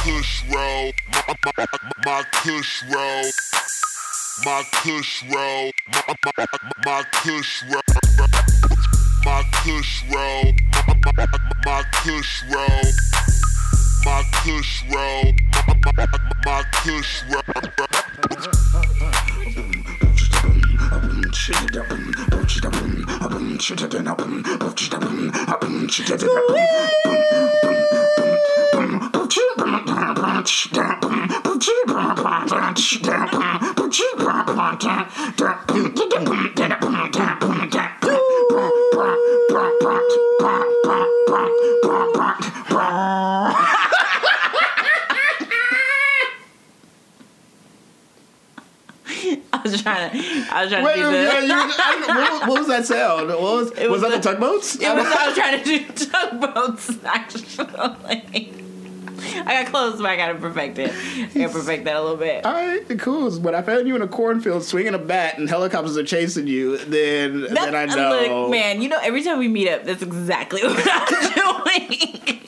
kush roll, my kush roll, my kush roll, my kush roll, my kush roll, my kush roll, my kush roll, my kush roll. I was trying to do this. What was that sound? Was that the tugboats? I was trying to do tugboats, actually. I got close, but I gotta perfect it. I gotta perfect that a little bit. All right, cool. When I found you in a cornfield swinging a bat and helicopters are chasing you, then I know. Look, man, you know, every time we meet up, that's exactly what I'm doing.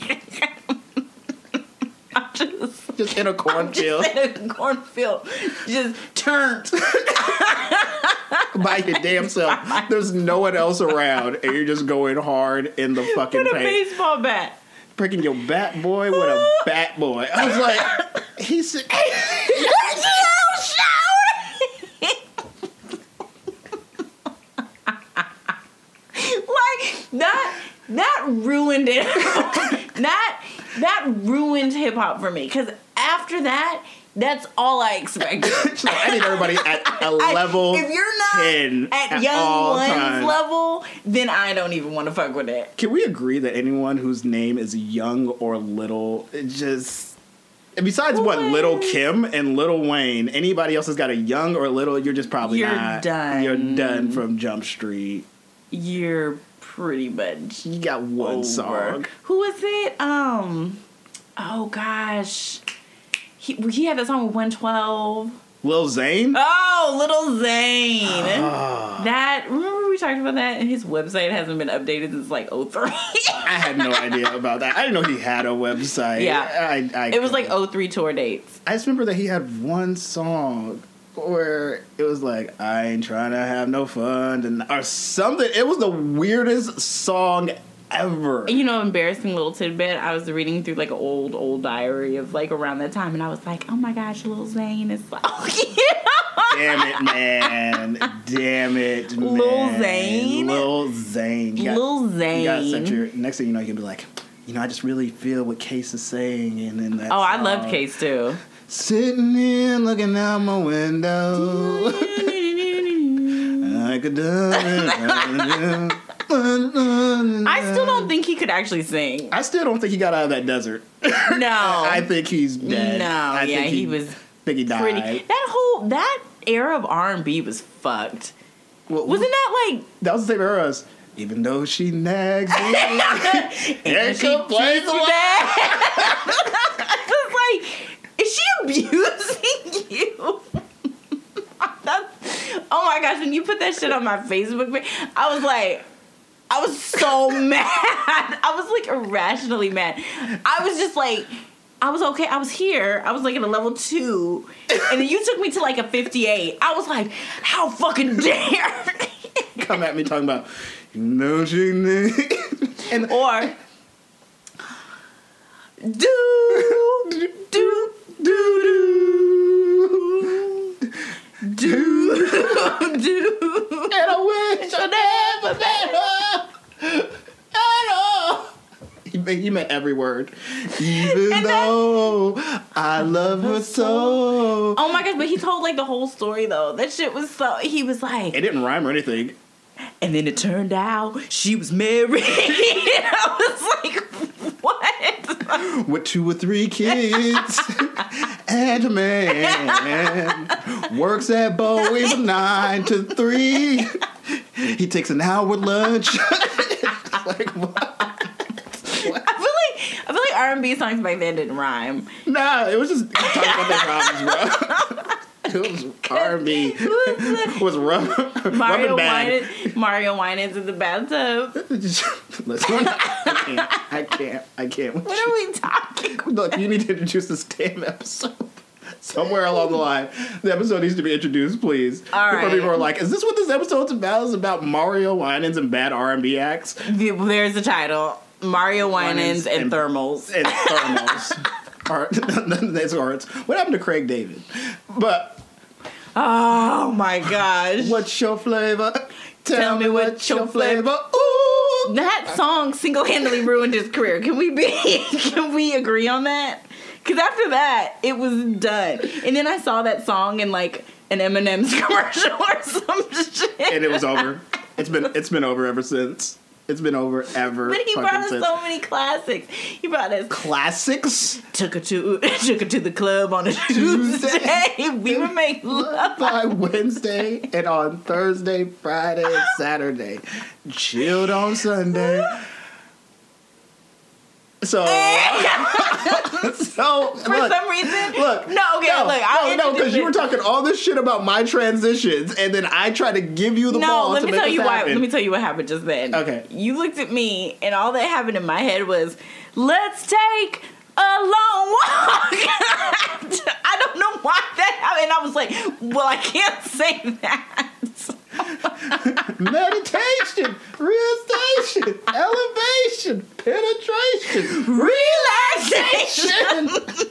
Just in a cornfield. Just in a cornfield. Just turned. By your damn self. There's no one else around, and you're just going hard in the fucking paint. paint. With a baseball bat. Freaking your bat boy with a bat boy. I was like, he said, like, that ruined it. That ruined hip hop for me. Because after that, that's all I expected. I need everybody at a level 10. If you're not at Young One's level, then I don't even want to fuck with it. Can we agree that anyone whose name is Young or Little, it just... Besides Little Kim and Little Wayne, anybody else has got a Young or Little, you're just probably not. Done. You're done from Jump Street. You're pretty much You got one over. song. Who was it? Oh gosh. He had that song with 112. Lil Zane? Oh, Little Zane. That, remember we talked about that? And his website hasn't been updated since like 03. I had no idea about that. I didn't know he had a website. Yeah. It was like 03 tour dates. I just remember that he had one song where it was like, I ain't trying to have no fun, or something. It was the weirdest song ever. You know, embarrassing little tidbit. I was reading through like an old diary of like around that time, and I was like, oh my gosh, Lil Zane is like, Damn it, man. Damn it, man. Lil Zane. Lil Zane. Lil Zane. You gotta set your, next thing you know, you can be like, you know, I just really feel what Case is saying. And then that song, I loved Case too. Sitting here looking out my window. I could I still don't think he could actually sing. I still don't think he got out of that desert. No. I think he's dead. No, he was think he died. pretty. That era of R&B was fucked. Well, Wasn't that like... That was the same era as, even though she nags me, and she plays the I was like, is she abusing you? Oh my gosh, when you put that shit on my Facebook page, I was so mad. I was like irrationally mad. I was just like, I was okay. I was here. I was like at a level 2. And then you took me to like a 58. I was like, how fucking dare. Come at me talking about, you know she and or, do, do, do, do, do. And I wish I never met her at all. He meant every word. Even though I love her so. Oh my gosh, but he told like the whole story though. That shit was so, he was like. It didn't rhyme or anything. And then it turned out she was married. I was like, what? With 2 or 3 kids. And a man works at Boeing from 9 to 3. He takes an hour lunch. Like, what? I feel like R&B songs back then didn't rhyme. Nah, it was just talking about their problems, bro. It was R&B. It was rough. Mario Winans in the bathtub. Listen, I can't. What are we talking about? Look, you need to introduce this damn episode. Somewhere along the line, the episode needs to be introduced, please. All Before right. people are like, is this what this episode's about? It's about Mario Winans and bad R&B acts? There's the title. Mario Winans and Thermals. And thermals. That's arts. What happened to Craig David? But Oh my gosh. what's your flavor? Tell me what's your flavor. Ooh. That song single-handedly ruined his career. Can we agree on that? Because after that, it was done. And then I saw that song in like an M&M's commercial or some shit. And it was over. It's been over ever since. It's been over ever. But he brought us so many classics. He brought us classics. took her to the club on a Tuesday. We were making love By Wednesday, and on Thursday, Friday, and Saturday. Chilled on Sunday. So, For some reason, look, because you were talking all this shit about my transitions, and then I tried to give you the ball. Let to me make tell this you why. happen. Let me tell you what happened just then. Okay. You looked at me, and all that happened in my head was, "Let's take a long walk." I don't know why that happened. And I was like, "Well, I can't say that." Meditation, realization, elevation, penetration, relaxation.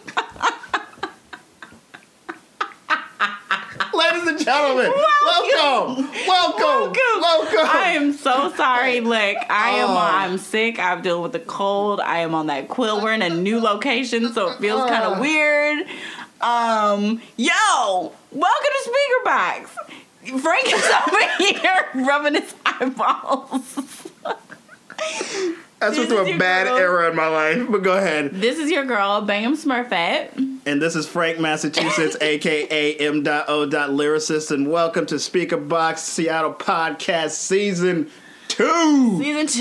Ladies and gentlemen, welcome. I am so sorry. Look, I'm sick. I'm dealing with a cold. I am on that quill. We're in a new location, so it feels kind of weird. Yo, welcome to Speaker Box. Frank is over here rubbing his eyeballs. That's went through a bad era in my life, but go ahead. This is your girl, Bangum Smurfette. And this is Frank Massachusetts, a.k.a. M.O. Lyricist, and welcome to Speaker Box Seattle Podcast Season 2.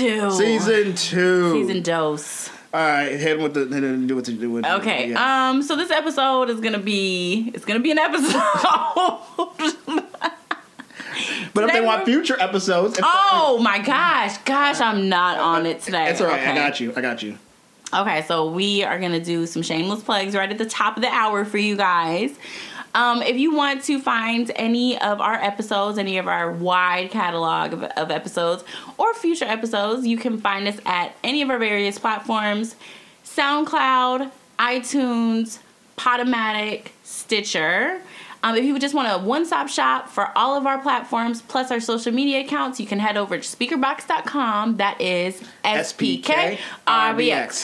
Season dose. All right, hit with do what you do. Okay. Yeah. So this episode is gonna be an episode. But if they want future episodes, my gosh, I'm not on it today. It's all right. Okay. I got you. Okay, so we are gonna do some shameless plugs right at the top of the hour for you guys. If you want to find any of our episodes, any of our wide catalog of episodes, or future episodes, you can find us at any of our various platforms: SoundCloud, iTunes, Podomatic, Stitcher. If you just want a one-stop shop for all of our platforms, plus our social media accounts, you can head over to speakerbox.com. That is SPKRBX.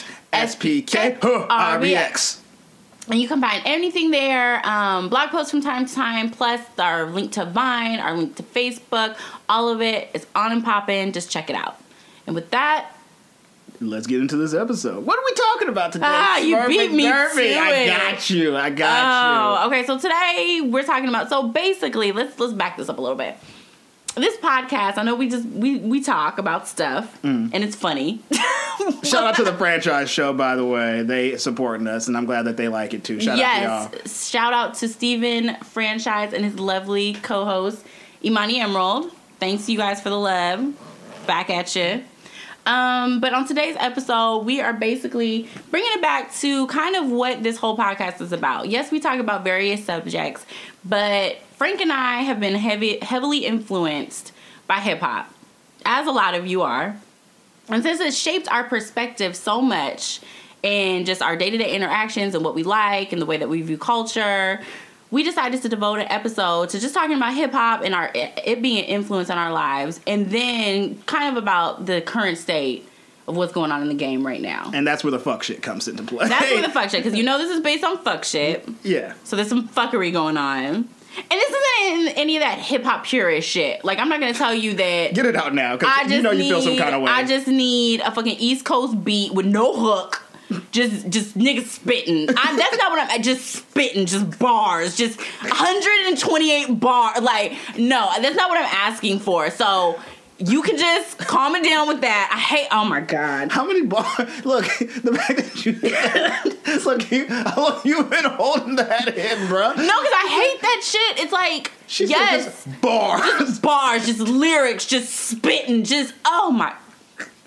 SPKRBX. And you can find anything there, blog posts from time to time, plus our link to Vine, our link to Facebook. All of it is on and popping. Just check it out. And with that, let's get into this episode. What are we talking about today? You beat me to it. I got you. Okay, so today we're talking about, so basically, let's back this up a little bit. This podcast, I know we talk about stuff, and it's funny. Shout out to the franchise show, by the way. They supporting us, and I'm glad that they like it too. Shout out to y'all. Shout out to Steven Franchise and his lovely co-host, Imani Emerald. Thanks you guys for the love. Back at you. But on today's episode, we are basically bringing it back to kind of what this whole podcast is about. Yes, we talk about various subjects, but Frank and I have been heavily influenced by hip-hop, as a lot of you are. And since it shaped our perspective so much and just our day-to-day interactions and what we like and the way that we view culture, we decided to devote an episode to just talking about hip-hop and it being an influence on our lives, and then kind of about the current state of what's going on in the game right now. And that's where the fuck shit comes into play. That's where the fuck shit, because you know this is based on fuck shit. Yeah. So there's some fuckery going on. And this isn't any of that hip-hop purist shit. Like, I'm not going to tell you that... Get it out now, because you know you feel some kind of way. I just need a fucking East Coast beat with no hook. Just niggas spitting. That's not what I'm... Just spitting. Just bars. Just 128 bars. Like, no. That's not what I'm asking for. So... You can just calm it down with that. I hate... Oh, my God. How many bars... Look, the fact that you... Look, how long you been holding that in, bro? No, because I hate that shit. It's like... She said just bars. Just bars. Just lyrics. Just spitting. Just... Oh, my...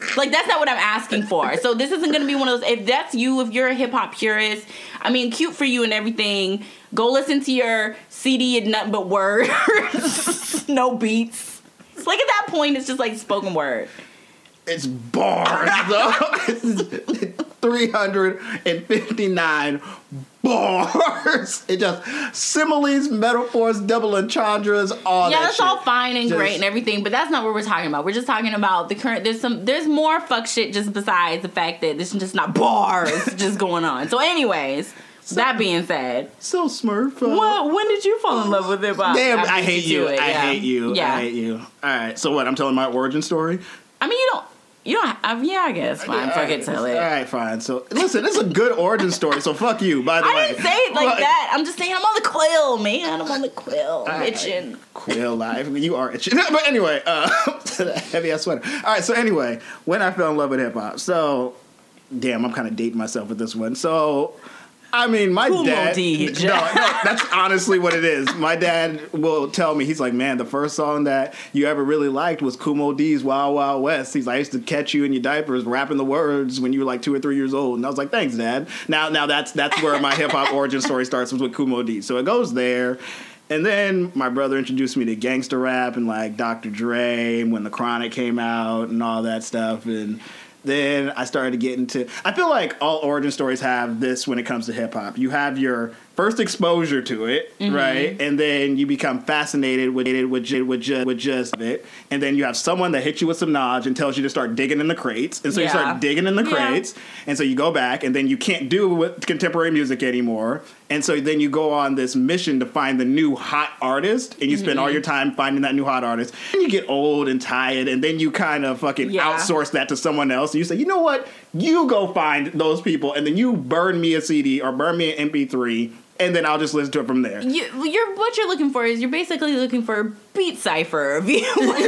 Like, that's not what I'm asking for. So this isn't going to be one of those, if that's you, if you're a hip-hop purist, I mean, cute for you and everything. Go listen to your CD and nothing but words. No beats. Like, at that point, it's just like spoken word. It's bars, though. It's 359 bars. It just similes, metaphors, double entendres, all that Yeah, that's shit. all fine and great and everything, but that's not what we're talking about. We're just talking about the current. There's more fuck shit just besides the fact that this is just not bars just going on. So, anyways, that being said, So Smurf. when did you fall in love with hip hop? Damn, After I hate you. it? I hate you. Yeah. I hate you. All right. So what? I'm telling my origin story. I mean, you don't. Yeah, I guess. Fine, fuck it, tell it. All right, fine. So listen, it's a good origin story. So fuck you. By the way, I didn't say it like that. I'm just saying I'm on the quill, man. I'm on the quill. I'm right. itching. Quill life. You are itching. But anyway, heavy ass sweater. All right. So anyway, when I fell in love with hip hop. So, damn, I'm kind of dating myself with this one. So, I mean, my Kumo dad. D. No, that's honestly what it is. My dad will tell me, he's like, man, the first song that you ever really liked was Kumo D's Wild Wild West. He's like, I used to catch you in your diapers rapping the words when you were like 2 or 3 years old. And I was like, thanks, Dad. Now that's where my hip hop origin story starts, was with Kumo D. So it goes there. And then my brother introduced me to gangster rap and like Dr. Dre when The Chronic came out and all that stuff. And then I started to get into, I feel like all origin stories have this when it comes to hip hop. You have your first exposure to it, right? And then you become fascinated with just it. And then you have someone that hits you with some knowledge and tells you to start digging in the crates. And so you start digging in the crates. And so you go back and then you can't do with contemporary music anymore. And so then you go on this mission to find the new hot artist, and you spend all your time finding that new hot artist. And you get old and tired, and then you kind of fucking outsource that to someone else. And you say, you know what? You go find those people, and then you burn me a CD or burn me an MP3, and then I'll just listen to it from there. What you're looking for is you're basically looking for a beat cipher of you.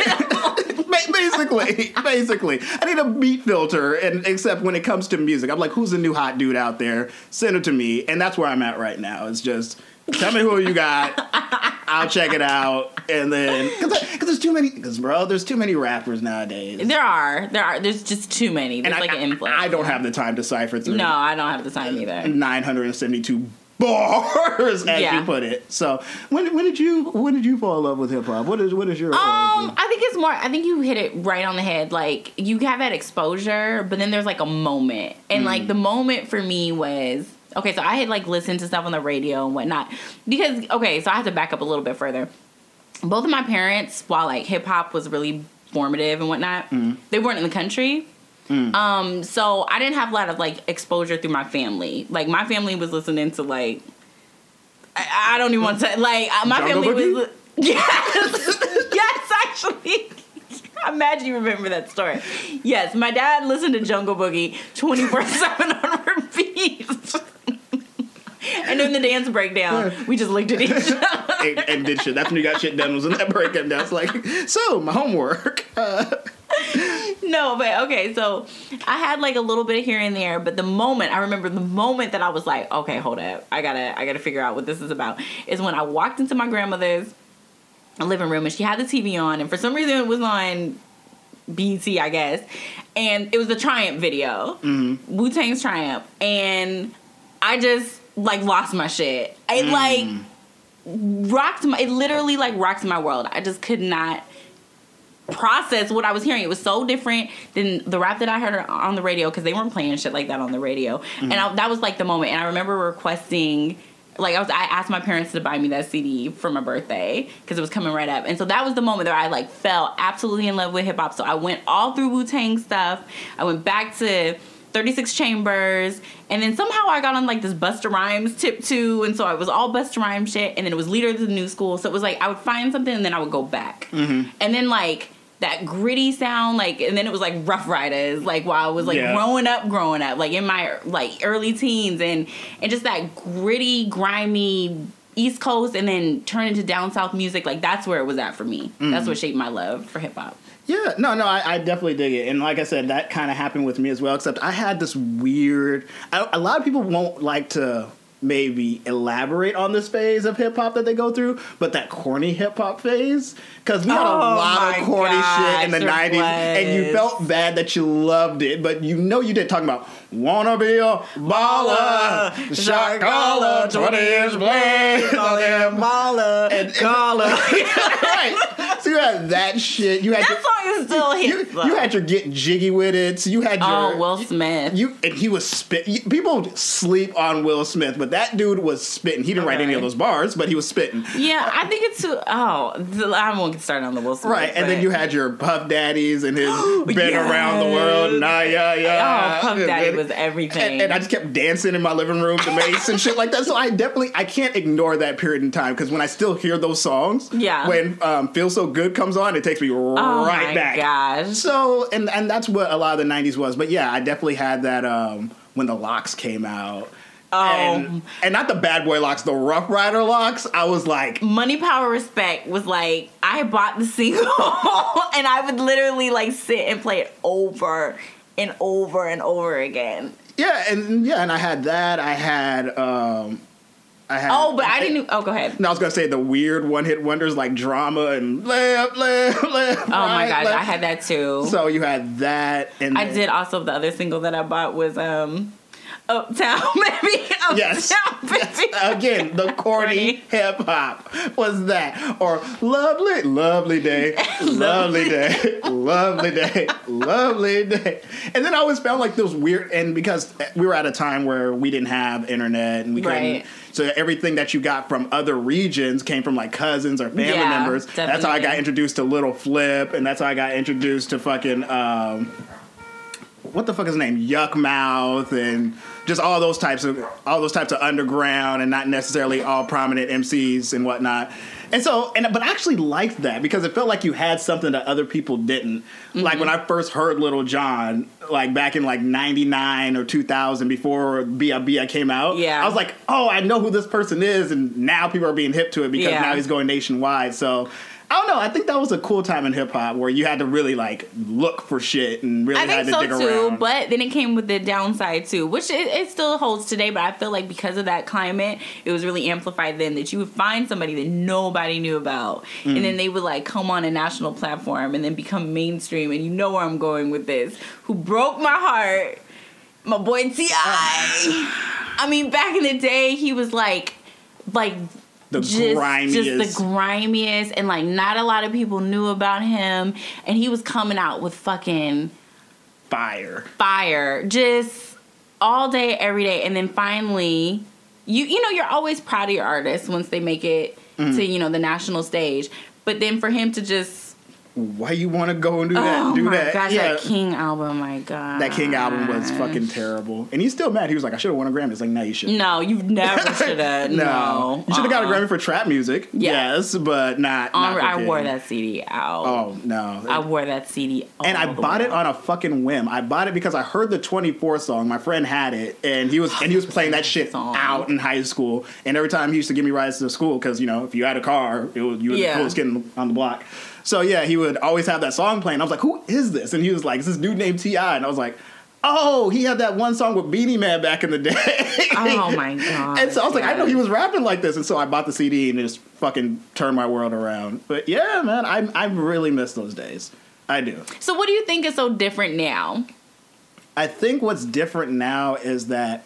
Basically, I need a beat filter, and except when it comes to music, I'm like, who's the new hot dude out there? Send it to me, and that's where I'm at right now. It's just, tell me who you got. I'll check it out, and then because there's too many. There's too many rappers nowadays. There's just too many. There's like an influx. I don't have the time to cipher through. No, I don't have the time either. 972 bars, as you put it. So when did you fall in love with hip hop? What is your origin? I think you hit it right on the head. Like, you have that exposure, but then there's like a moment, and like the moment for me was, okay, so I had like listened to stuff on the radio and whatnot, because so I have to back up a little bit further. Both of my parents, while like hip hop was really formative and whatnot, they weren't in the country. So I didn't have a lot of like exposure through my family. Like, my family was listening to like, I don't even want to, like, my Jungle family was, Boogie? yes, actually. I'm mad you remember that story. Yes, my dad listened to Jungle Boogie 24/7 on repeat. And during the dance breakdown, we just looked at each other. and did shit. That's when you got shit done, was in that breakdown. It's like, so, my homework. No, but okay, so I had like a little bit of here and there, but I remember the moment that I was like, okay, hold up, I gotta figure out what this is about, is when I walked into my grandmother's living room and she had the TV on, and for some reason it was on BET, I guess, and it was the Triumph video, Wu-Tang's Triumph, and I just like lost my shit. It literally like rocked my world. I just could not process what I was hearing. It was so different than the rap that I heard on the radio, because they weren't playing shit like that on the radio. And that was like the moment. And I remember requesting, like, I asked my parents to buy me that CD for my birthday because it was coming right up. And so that was the moment that I like fell absolutely in love with hip hop. So I went all through Wu-Tang stuff. I went back to 36 Chambers, and then somehow I got on like this Busta Rhymes tip too, and so I was all Busta Rhymes shit, and then it was Leader of the New School, so it was like I would find something and then I would go back, and then like that gritty sound, like, and then it was like Rough Riders, like while I was like growing up, like in my like early teens, and just that gritty, grimy East Coast, and then turn into down south music, like that's where it was at for me. That's what shaped my love for hip hop. Yeah, no, I definitely dig it. And like I said, that kind of happened with me as well, except I had this weird... A lot of people won't like to maybe elaborate on this phase of hip hop that they go through, but that corny hip hop phase, because we had a lot of corny shit in the 90s, and you felt bad that you loved it, but you know you did, talking about wanna be a baller, shot caller, 20-inch blade, baller, and caller. Right. So you had that shit. You had That song is still hit. you had your Get Jiggy with It. So you had your Will Smith. And he was spit. People sleep on Will Smith, but that dude was spitting. He didn't write any of those bars, but he was spitting. Yeah, I think it's too. I won't get started on the Will Smith. Right, and then you had your Puff Daddies and his been around the world. Nah, yeah. Oh, Puff Daddy was everything. And I just kept dancing in my living room to Mace and shit like that. So I can't ignore that period in time, because when I still hear those songs, when Feel So Good comes on, it takes me right back. Oh my gosh. So, and that's what a lot of the 90s was. But yeah, I definitely had that when the Locks came out. And not the Bad Boy Locks, the Rough Rider Locks. I was like, Money, Power, Respect was like, I bought the single and I would literally like sit and play it over and over and over again. Yeah, and I had that. I had but I didn't. Oh, go ahead. No, I was gonna say the weird one-hit wonders like Drama and left. Oh my gosh, I had that too. So you had that, and I did also. The other single that I bought was Uptown Baby. Yes. Again, the corny hip hop was that, or lovely day, lovely day, lovely day, lovely day. And then I always found like those weird, and because we were at a time where we didn't have internet and we couldn't. So everything that you got from other regions came from like cousins or family members. Definitely. That's how I got introduced to Little Flip, and that's how I got introduced to fucking what the fuck is his name? Yuck Mouth, and just all those types of underground and not necessarily all prominent MCs and whatnot. And so, but I actually liked that because it felt like you had something that other people didn't. Mm-hmm. Like when I first heard Little John, like back in like 99 or 2000 before B.I.B.I. came out, I was like, oh, I know who this person is, and now people are being hip to it because now he's going nationwide. So I don't know. I think that was a cool time in hip hop where you had to really like look for shit and really had to dig around. I think so too. But then it came with the downside too, which it still holds today. But I feel like because of that climate, it was really amplified then that you would find somebody that nobody knew about, and then they would like come on a national platform and then become mainstream. And you know where I'm going with this? Who broke my heart? My boy T.I. I mean, back in the day, he was like. Just the grimiest, and like not a lot of people knew about him, and he was coming out with fucking fire just all day every day. And then finally you know you're always proud of your artists once they make it to the national stage, but then for him to just why you want to go and do that? Oh my gosh, that King album, my God. That King album was fucking terrible. And he's still mad. He was like, I should have won a Grammy. It's like, no, you shouldn't. No, you never should have. No. You should have got a Grammy for trap music. Yes, but not I wore that CD out. Oh, no. I wore that CD and I bought it on a fucking whim. I bought it because I heard the 24 song. My friend had it, and he was playing that shit out in high school. And every time he used to give me rides to school because, if you had a car, you were the coolest kid on the block. So, yeah, he would always have that song playing. I was like, who is this? And he was like, it's this dude named T.I. And I was like, oh, he had that one song with Beanie Man back in the day. Oh, my God. And so I was like, I know he was rapping like this. And so I bought the CD and it just fucking turned my world around. But, yeah, man, I really miss those days. I do. So what do you think is so different now? I think what's different now is that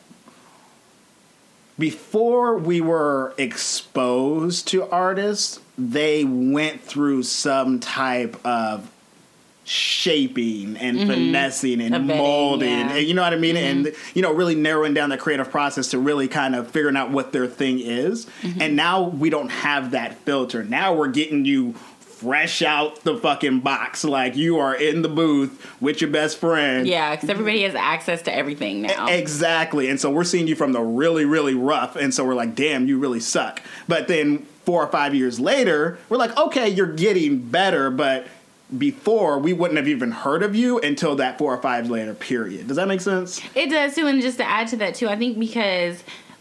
before we were exposed to artists, they went through some type of shaping and finessing and molding, and you know what I mean? And, really narrowing down the creative process to really kind of figuring out what their thing is. And now we don't have that filter. Now we're getting you fresh out the fucking box, like you are in the booth with your best friend. Yeah, because everybody has access to everything now. Exactly. And so we're seeing you from the really, really rough, and so we're like, damn, you really suck. But then 4 or 5 years later, we're like, okay, you're getting better, but before we wouldn't have even heard of you until that 4 or 5 later period. Does that make sense? It does too. And just to add to that too, I think because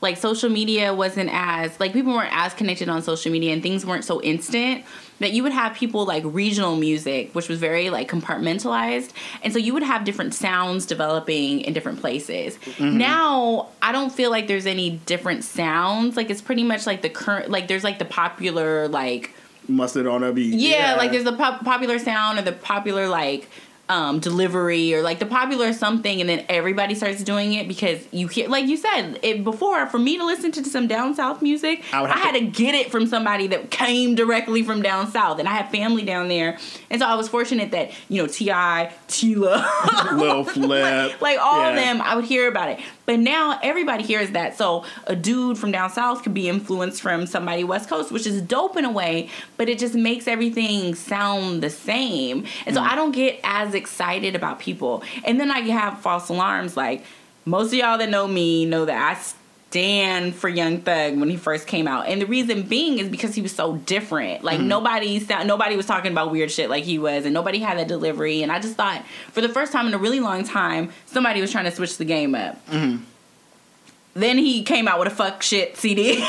like social media wasn't as like people weren't as connected on social media and things weren't so instant, that you would have people like regional music, which was very like compartmentalized, and so you would have different sounds developing in different places. Now I don't feel like there's any different sounds. Like it's pretty much like the current, like there's like the popular like Mustard on a beat. yeah. Like there's the popular sound or the popular like delivery or like the popular something, and then everybody starts doing it because you hear, like you said it before, for me to listen to some down south music, I had to get it from somebody that came directly from down south, and I have family down there, and so I was fortunate that, you know, T.I., Tila, Lil Flip, like all of them, I would hear about it. But now everybody hears that, so a dude from down south could be influenced from somebody West Coast, which is dope in a way, but it just makes everything sound the same. And so I don't get as excited about people. And then I have false alarms. Like, most of y'all that know me know that I stand for Young Thug when he first came out. And the reason being is because he was so different. Like, nobody was talking about weird shit like he was, and nobody had that delivery. And I just thought, for the first time in a really long time, somebody was trying to switch the game up. Then he came out with a fuck shit CD.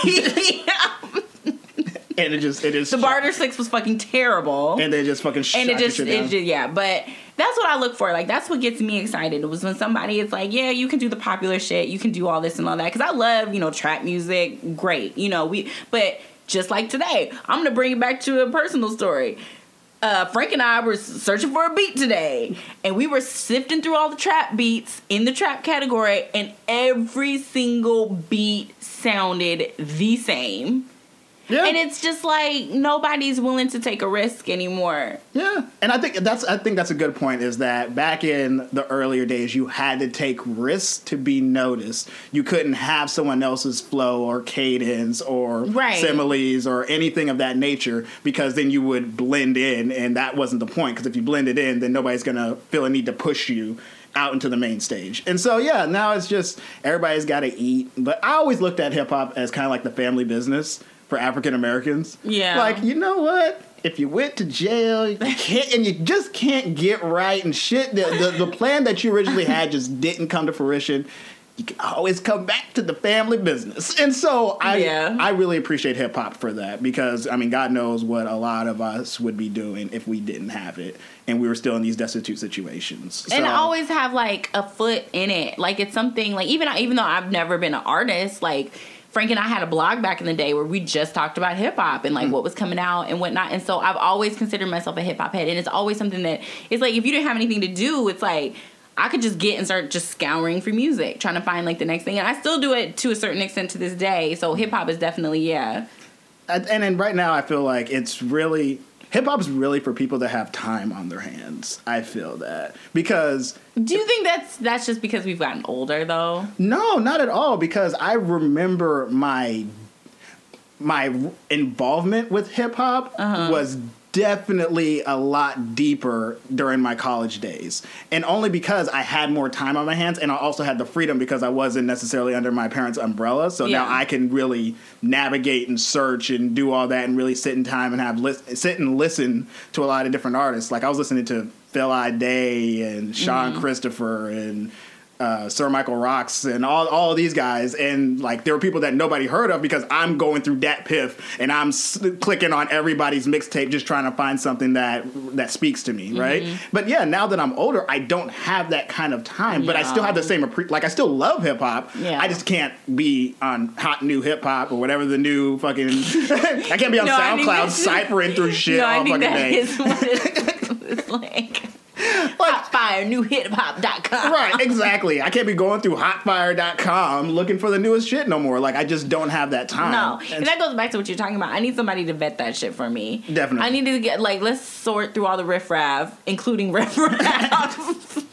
And it is the Barter 6 was fucking terrible, and they just fucking shot it just yeah. But that's what I look for. Like, that's what gets me excited. It was when somebody is like, yeah, you can do the popular shit, you can do all this and all that, because I love, you know, trap music, great, you know, but just like today, I'm gonna bring it back to a personal story. Frank and I were searching for a beat today, and we were sifting through all the trap beats in the trap category, and every single beat sounded the same. Yeah. And it's just like nobody's willing to take a risk anymore. Yeah. And I think that's a good point, is that back in the earlier days you had to take risks to be noticed. You couldn't have someone else's flow or cadence or similes or anything of that nature, because then you would blend in, and that wasn't the point, because if you blended in, then nobody's going to feel a need to push you out into the main stage. And so, yeah, now it's just everybody's got to eat. But I always looked at hip-hop as kind of like the family business for African Americans. Yeah. Like, you know what? If you went to jail, you can't, and you just can't get right and shit, the plan that you originally had just didn't come to fruition, you can always come back to the family business. And so I really appreciate hip hop for that, because, I mean, God knows what a lot of us would be doing if we didn't have it and we were still in these destitute situations. And I always have like a foot in it. Like, it's something like, even though I've never been an artist, like, Frank and I had a blog back in the day where we just talked about hip hop and like what was coming out and whatnot. And so I've always considered myself a hip hop head. And it's always something that it's like, if you didn't have anything to do, it's like I could just get and start just scouring for music, trying to find like the next thing. And I still do it to a certain extent to this day. So hip hop is definitely, yeah. And then right now I feel like it's really, hip hop is really for people that have time on their hands. I feel that, because. Do you think that's just because we've gotten older, though? No, not at all. Because I remember my involvement with hip hop was definitely a lot deeper during my college days, and only because I had more time on my hands, and I also had the freedom because I wasn't necessarily under my parents' umbrella. So now I can really navigate and search and do all that, and really sit in time and sit and listen to a lot of different artists. Like, I was listening to Phil I. Day and Sean Christopher and Sir Michael Rocks and all of these guys, and like there were people that nobody heard of because I'm going through Dat Piff and I'm clicking on everybody's mixtape just trying to find something that speaks to me, right? But yeah, now that I'm older, I don't have that kind of time, but I still have the same like I still love hip hop. I just can't be on hot new hip hop or whatever the new fucking I can't be on SoundCloud ciphering through shit all fucking day. It's like Hotfire, newhiphop.com. Right, exactly. I can't be going through hotfire.com looking for the newest shit no more. Like, I just don't have that time. No. And that goes back to what you're talking about. I need somebody to vet that shit for me. Definitely. I need to get, like, let's sort through all the riffraff, including riffraff.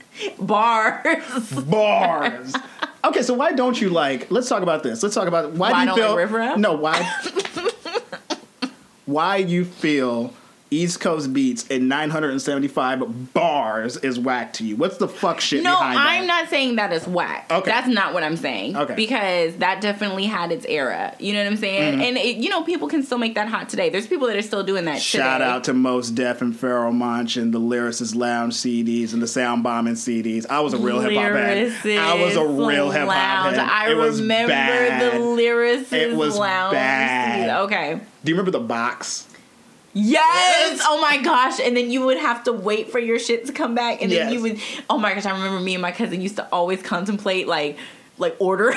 Bars. Okay, so why don't you let's talk about this. Let's talk about why do you feel like riffraff? No, why you feel East Coast beats and 975 bars is whack to you? What's the fuck shit behind that? No, I'm not saying that is whack. Okay. That's not what I'm saying. Okay. Because that definitely had its era. You know what I'm saying? And, people can still make that hot today. There's people that are still doing that Shout out to Mos Def and Pharoah Monch and the Lyricist Lounge CDs and the Sound Bombing CDs. I was a real hip-hop head. I was a real hip-hop head. I remember the Lyricist It was Lounge bad. CDs. Okay. Do you remember the box? Yes! Oh my gosh. And then you would have to wait for your shit to come back. And then Yes. you would, oh my gosh, I remember me and my cousin used to always contemplate like ordering.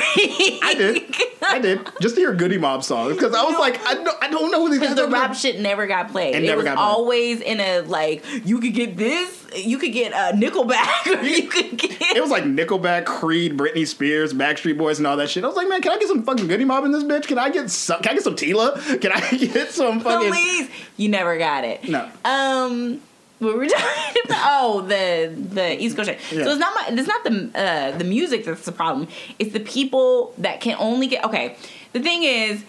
I did. Just to hear Goody Mob songs. Because I was like, I don't know who these guys are. Because the rap shit never got played. It was always in a, like, you could get this, you could get Nickelback, or you could get... It was like Nickelback, Creed, Britney Spears, Backstreet Boys, and all that shit. I was like, man, can I get some fucking Goody Mob in this bitch? Can I get some Tila? Can I get some fucking... Please. You never got it. No. What were we talking about? Oh, the East Coast shit. Yeah. So it's not the music that's the problem. It's the people that can only get... Okay, the thing is...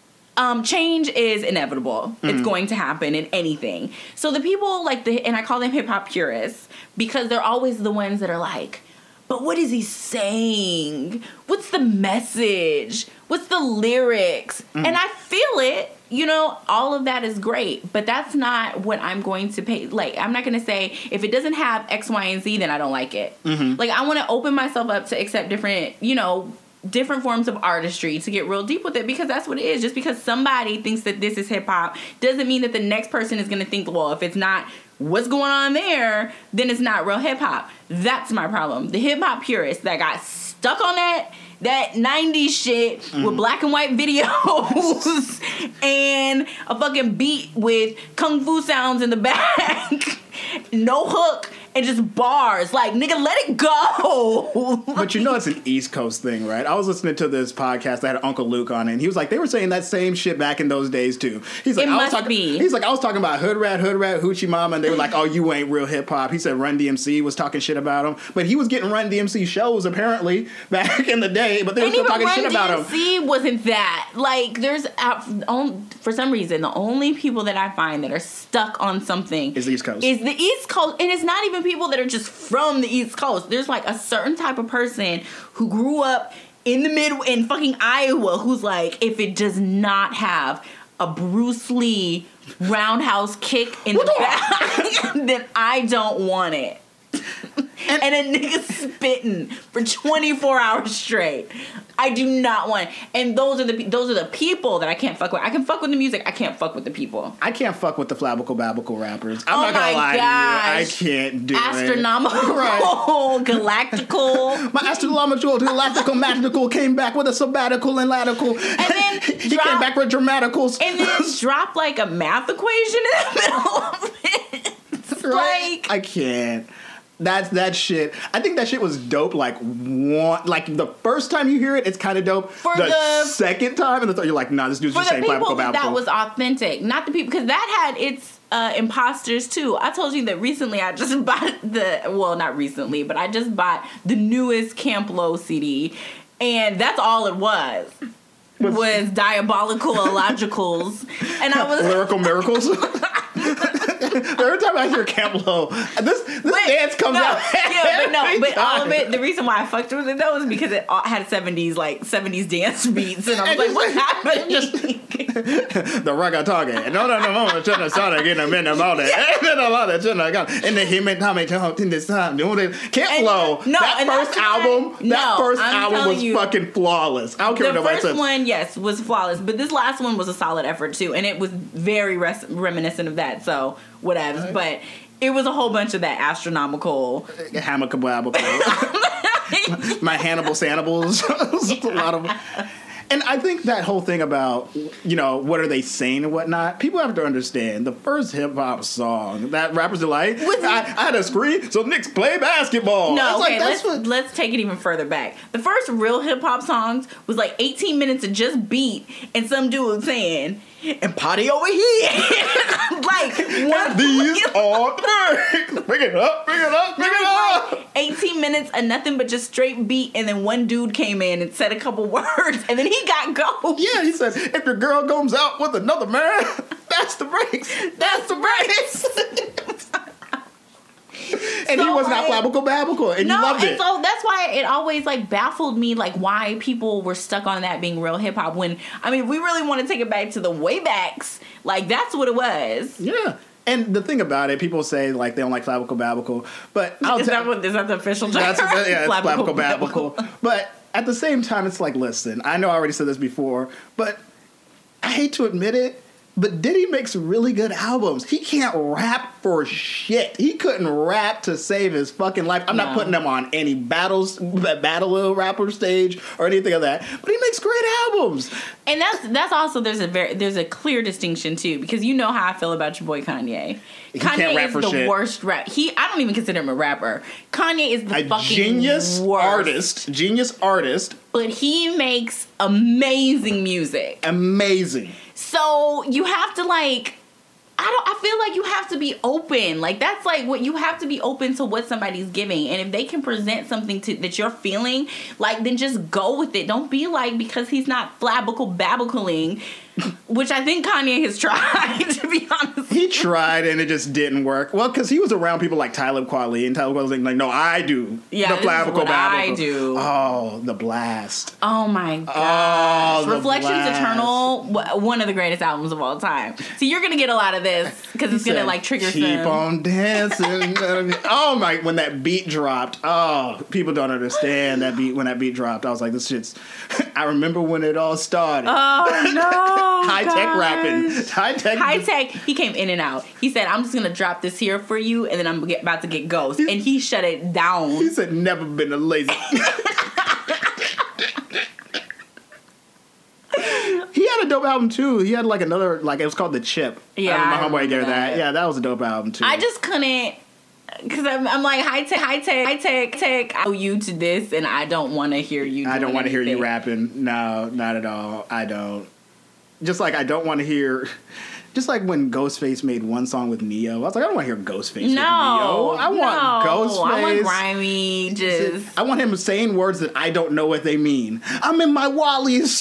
change is inevitable. It's going to happen in anything. So the people and I call them hip hop purists because they're always the ones that are like, but what is he saying? What's the message? What's the lyrics? And I feel it. All of that is great, but that's not what I'm going to pay. Like, I'm not going to say if it doesn't have X, Y, and Z, then I don't like it. Like, I want to open myself up to accept different, different forms of artistry, to get real deep with it, because that's what it is. Just because somebody thinks that this is hip hop doesn't mean that the next person is going to think, well, if it's not what's going on there, then it's not real hip hop. That's my problem. The hip hop purists that got stuck on that 90s shit with black and white videos and a fucking beat with kung fu sounds in the back, no hook, and just bars. Like, nigga, let it go. But it's an East Coast thing, right? I was listening to this podcast that had Uncle Luke on it, and he was like, they were saying that same shit back in those days, too. He's like, He's like, I was talking about Hood Rat, Hoochie Mama, and they were like, oh, you ain't real hip-hop. He said Run DMC was talking shit about him. But he was getting Run DMC shows, apparently, back in the day, but they were still talking shit about him. Run DMC wasn't that. Like, there's, for some reason, the only people that I find that are stuck on something is the East Coast. And it's not even people that are just from the East Coast. There's like a certain type of person who grew up in in fucking Iowa who's like, if it does not have a Bruce Lee roundhouse kick in the back, then I don't want it. And a nigga spitting for 24 hours straight. I do not want it. And those are the people that I can't fuck with. I can fuck with the music. I can't fuck with the people. I can't fuck with the flabical babical rappers. I'm not gonna lie to you. I can't do Astronomical, it. Right. Galactical. My astronomical, galactical, magical came back with a sabbatical and latical. And then he came back with dramaticals. And then drop like a math equation in the middle of it. It's right? I can't. That shit. I think that shit was dope. Like the first time you hear it, it's kind of dope. For the second time, and the third, you're like, nah, this dude's just saying clavicle. That was authentic, not the people, because that had its imposters too. I told you that recently. I just bought not recently, but I just bought the newest Camp Lo CD, and that's all it was diabolical illogicals, and I was lyrical miracles. Every time I hear Camp Lo, this dance comes out. But all of it. The reason why I fucked with it though is because it had 70s dance beats, and I was like, what's happening? The reggaeton. No, trying to start in a minute about it. And then him and Tommy in this time doing it. Camp Lo. That first album was fucking flawless. I don't care what nobody says. The first one, yes, was flawless, but this last one was a solid effort too, and it was very reminiscent of that. So whatever, but it was a whole bunch of that astronomical hamacablabical. My Hannibal Sanibals. A lot of. And I think that whole thing about, what are they saying and whatnot, people have to understand the first hip hop song that rappers are like, I had a screen, so Knicks play basketball. No, okay, let's take it even further back. The first real hip hop songs was like 18 minutes of just beat and some dude was saying, and party over here. Like, what? These are the Bring it up. 18 minutes of nothing but just straight beat, and then one dude came in and said a couple words, and then he got go. Yeah, he said, if your girl comes out with another man, That's the breaks. That's the breaks. And So, he was not like, Flabical Babical, and you loved and it. so that's why it always like baffled me, like why people were stuck on that being real hip hop. When I mean, if we really want to take it back to the way backs, like that's what it was. Yeah. And the thing about it, people say like they don't like Flabical Babical, but Is that the official term? That's yeah, it's Flabical Flabical Babical. But at the same time, it's like, listen, I know I already said this before, but I hate to admit it, but Diddy makes really good albums. He can't rap for shit. He couldn't rap to save his fucking life. I'm not putting him on any battle rapper stage or anything of that, but he makes great albums. And that's also there's a clear distinction too, because you know how I feel about your boy Kanye. Kanye can't rap is for the shit. worst rap. I don't even consider him a rapper. Kanye is the fucking Genius worst artist, but he makes amazing music. amazing. So you have to like, I feel like you have to be open. Like that's like what you have to be open to what somebody's giving. And if they can present something that you're feeling, like then just go with it. Don't be like, because he's not Flabical Babicaling, which I think Kanye has tried, to be honest. He tried and it just didn't work. Well, because he was around people like Talib Kweli, and Talib Kweli was like, no, I do. Yeah, the Flabical what I Babical. do. Oh, the blast. Oh my gosh. Oh, the Reflections blast. Eternal, one of the greatest albums of all time. So you're going to get a lot of this because it's going to like trigger Keep some. on dancing. Oh my, when that beat dropped, oh, people don't understand that beat. When that beat dropped, I was like, this shit's, I remember when it all started. Oh no. High tech gosh. rapping. High tech. He came in and out. He said, I'm just going to drop this here for you and then I'm about to get Ghost. And he shut it down. He said, never been a lazy. He had a dope album too. He had like another, like it was called The Chip. Yeah, My I homeboy gave remember that. that. Yeah, that was a dope album too. I just couldn't, because I'm like, high tech. I owe you to this and I don't want to hear you I don't want to hear you rapping. No, not at all. I don't. Just like I don't want to hear. Just like when Ghostface made one song with Neo, I was like, I don't want to hear Ghostface with Neo. I want Ghostface. I want grimy, just. I want him saying words that I don't know what they mean. I'm in my Wally's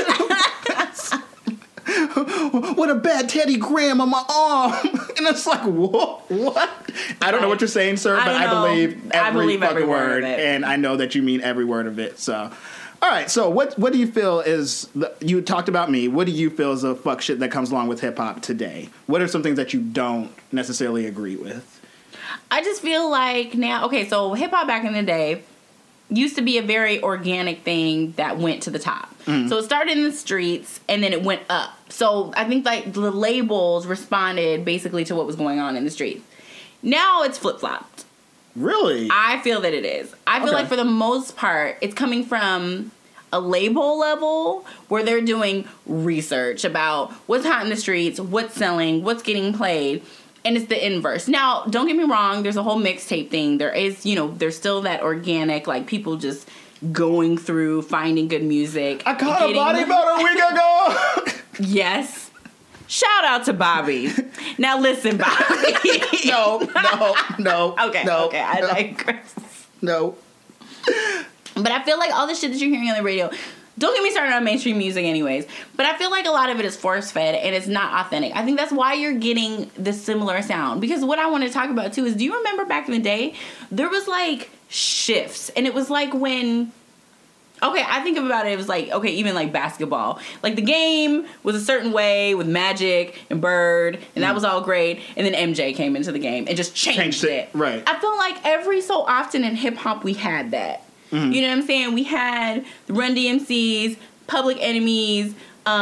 with a bad Teddy Graham on my arm. And it's like, what? I don't know what you're saying, sir, but I believe every fucking word. of it. And I know that you mean every word of it. So, all right. So what do you feel is, you talked about me. What do you feel is the fuck shit that comes along with hip hop today? What are some things that you don't necessarily agree with? I just feel like now, okay, so hip hop back in the day used to be a very organic thing that went to the top. Mm. So it started in the streets and then it went up. So I think like the labels responded basically to what was going on in the streets. Now it's flip-flopped. Really? I feel that it is. I feel like for the most part, it's coming from a label level where they're doing research about what's hot in the streets, what's selling, what's getting played. And it's the inverse. Now, don't get me wrong. There's a whole mixtape thing. There is, there's still that organic, like people just going through, finding good music. I caught a body about a week ago. Yes. Shout out to Bobby. Now listen, Bobby. No. Okay, I digress. No. But I feel like all the shit that you're hearing on the radio, don't get me started on mainstream music anyways, but I feel like a lot of it is force-fed and it's not authentic. I think that's why you're getting the similar sound. Because what I want to talk about too is, do you remember back in the day, there was like shifts, and it was like when... Okay, I think about it was like, okay, even like basketball. Like the game was a certain way with Magic and Bird, and that was all great. And then MJ came into the game and just changed it. Right. I feel like every so often in hip hop we had that. Mm-hmm. You know what I'm saying? We had the Run DMCs, Public Enemies,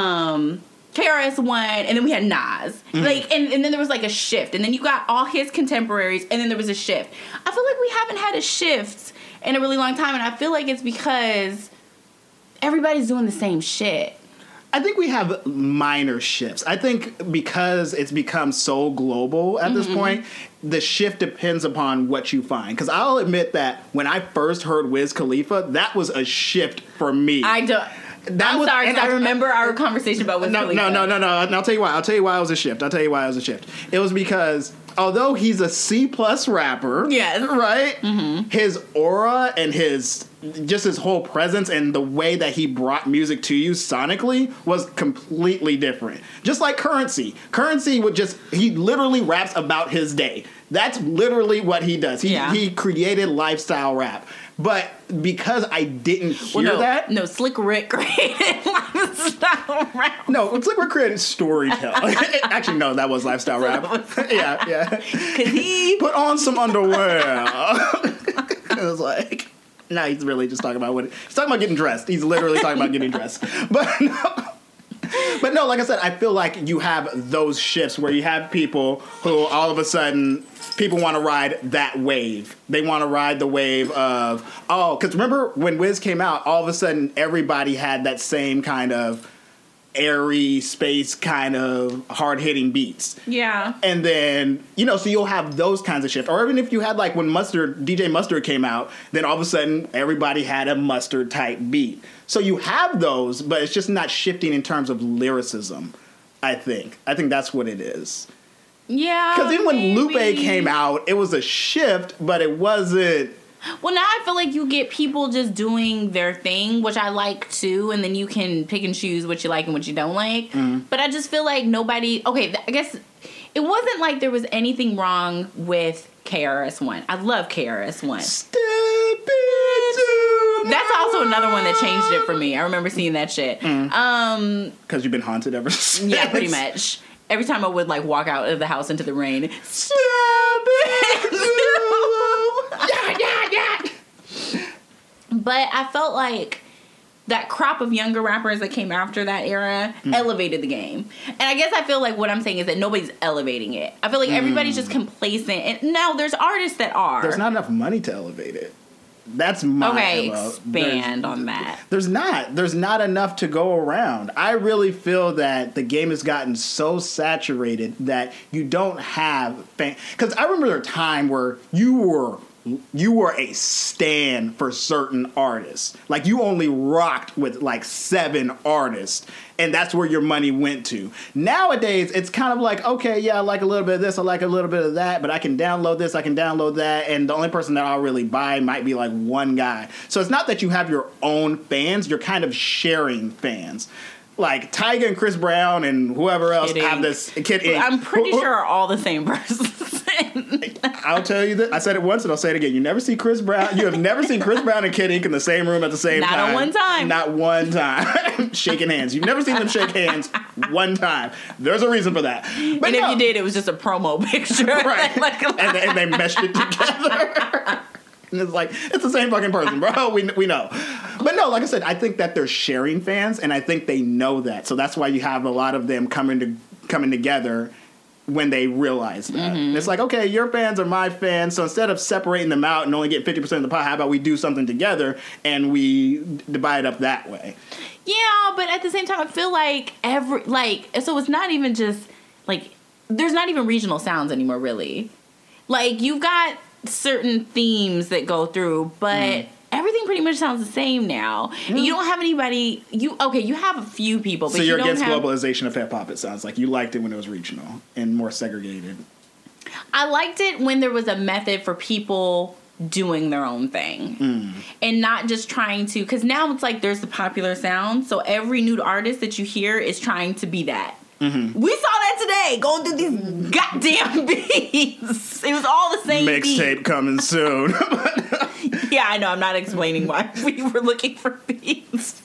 KRS-One, and then we had Nas. Mm-hmm. Like, and then there was like a shift. And then you got all his contemporaries, and then there was a shift. I feel like we haven't had a shift in a really long time, and I feel like it's because everybody's doing the same shit. I think we have minor shifts. I think because it's become so global at this point, the shift depends upon what you find. Because I'll admit that when I first heard Wiz Khalifa, that was a shift for me. I'm sorry, because I remember our conversation about Wiz Khalifa. No. And I'll tell you why. It was a shift. It was because although he's a C+ rapper, Yes. right? Mm-hmm. His aura and his whole presence and the way that he brought music to you sonically was completely different. Just like Currency. Currency he literally raps about his day. That's literally what he does. He created lifestyle rap. But because I didn't hear that... No, Slick Rick created lifestyle rap. No, Slick Rick created storytelling. Actually, no, that was lifestyle rap. Yeah. Because he... Put on some underwear. It was like... Nah, he's really just talking about he's talking about getting dressed. He's literally talking about getting dressed. But no, like I said, I feel like you have those shifts where you have people who all of a sudden, people want to ride that wave. They want to ride the wave of, because remember when Wiz came out, all of a sudden everybody had that same kind of airy space kind of hard-hitting beats. Yeah. And then, so you'll have those kinds of shifts. Or even if you had like when DJ Mustard came out, then all of a sudden everybody had a Mustard type beat. So you have those, but it's just not shifting in terms of lyricism, I think. I think that's what it is. Yeah. Because then when Lupe came out, it was a shift, but it wasn't... Well, now I feel like you get people just doing their thing, which I like too, and then you can pick and choose what you like and what you don't like. Mm. But I just feel like nobody... Okay, I guess it wasn't like there was anything wrong with KRS-One. I love KRS-One. Step into That's also another one that changed it for me. I remember seeing that shit. Because you've been haunted ever since. Yeah, pretty much. Every time I would like walk out of the house into the rain. Step into But I felt like that crop of younger rappers that came after that era elevated the game. And I guess I feel like what I'm saying is that nobody's elevating it. I feel like everybody's just complacent. And now there's artists that are. There's not enough money to elevate it. That's my expand on that. There's not enough to go around. I really feel that the game has gotten so saturated that you don't have because I remember a time where you were a stan for certain artists. Like you only rocked with like 7 artists and that's where your money went to. Nowadays, it's kind of like, okay, yeah, I like a little bit of this, I like a little bit of that, but I can download this, I can download that, and the only person that I'll really buy might be like one guy. So it's not that you have your own fans, you're kind of sharing fans. Like Tyga and Chris Brown and whoever else have this Kid Ink. I'm pretty sure are all the same person. I'll tell you that I said it once and I'll say it again. You have never seen Chris Brown and Kid Ink in the same room at the same time. Not one time. Not one time. Shaking hands. You've never seen them shake hands one time. There's a reason for that. But and if you did, it was just a promo picture. Right. and they meshed it together. And it's like, it's the same fucking person, bro. We know. But no, like I said, I think that they're sharing fans, and I think they know that. So that's why you have a lot of them coming together when they realize that. Mm-hmm. It's like, okay, your fans are my fans, so instead of separating them out and only get 50% of the pie, how about we do something together and we divide it up that way? Yeah, but at the same time, I feel like so it's not even just, like, there's not even regional sounds anymore, really. Like, you've got certain themes that go through, but everything pretty much sounds the same now. You don't have anybody. You have a few people, but so you're you don't against have globalization of hip hop. It sounds like you liked it when it was regional and more segregated. I liked it when there was a method for people doing their own thing and not just trying to. Because now it's like there's the popular sound, so every new artist that you hear is trying to be that. Mm-hmm. We saw that today, going through these goddamn beats. It was all the same mixtape coming soon. Yeah, I know. I'm not explaining why we were looking for beats.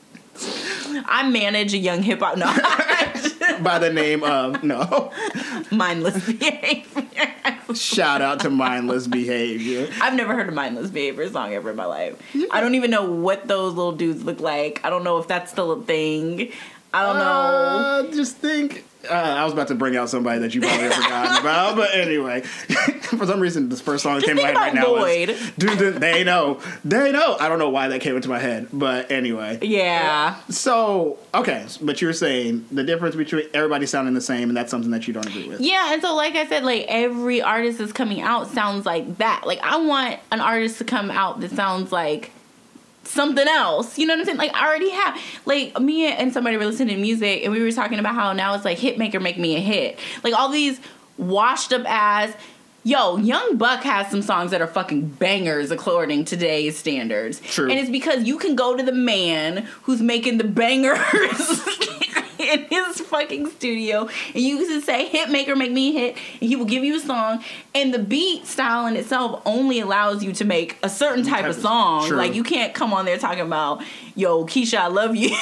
I manage a young hip hop. No. By the name of, Mindless Behavior. Shout out to Mindless Behavior. I've never heard a Mindless Behavior song ever in my life. I don't even know what those little dudes look like. I don't know if that's still a thing. I don't know. Just think. I was about to bring out somebody that you probably have forgotten about, but anyway, for some reason, this first song that came to my head right now was "Dude, They Know." I don't know why that came into my head, but anyway. Yeah. So okay, but you're saying the difference between everybody sounding the same, and that's something that you don't agree with. Yeah, and so like I said, like every artist that's coming out sounds like that. Like I want an artist to come out that sounds like something else, you know what I'm saying? Like I already have, like me and somebody were listening to music and we were talking about how now it's like hit maker make me a hit. Like all these washed up as, yo, Young Buck has some songs that are fucking bangers according to today's standards. True. And it's because you can go to the man who's making the bangers in his fucking studio, and you can say, hit maker, make me a hit, and he will give you a song. And the beat style in itself only allows you to make a certain type of song. True. Like, you can't come on there talking about, yo, Keisha, I love you.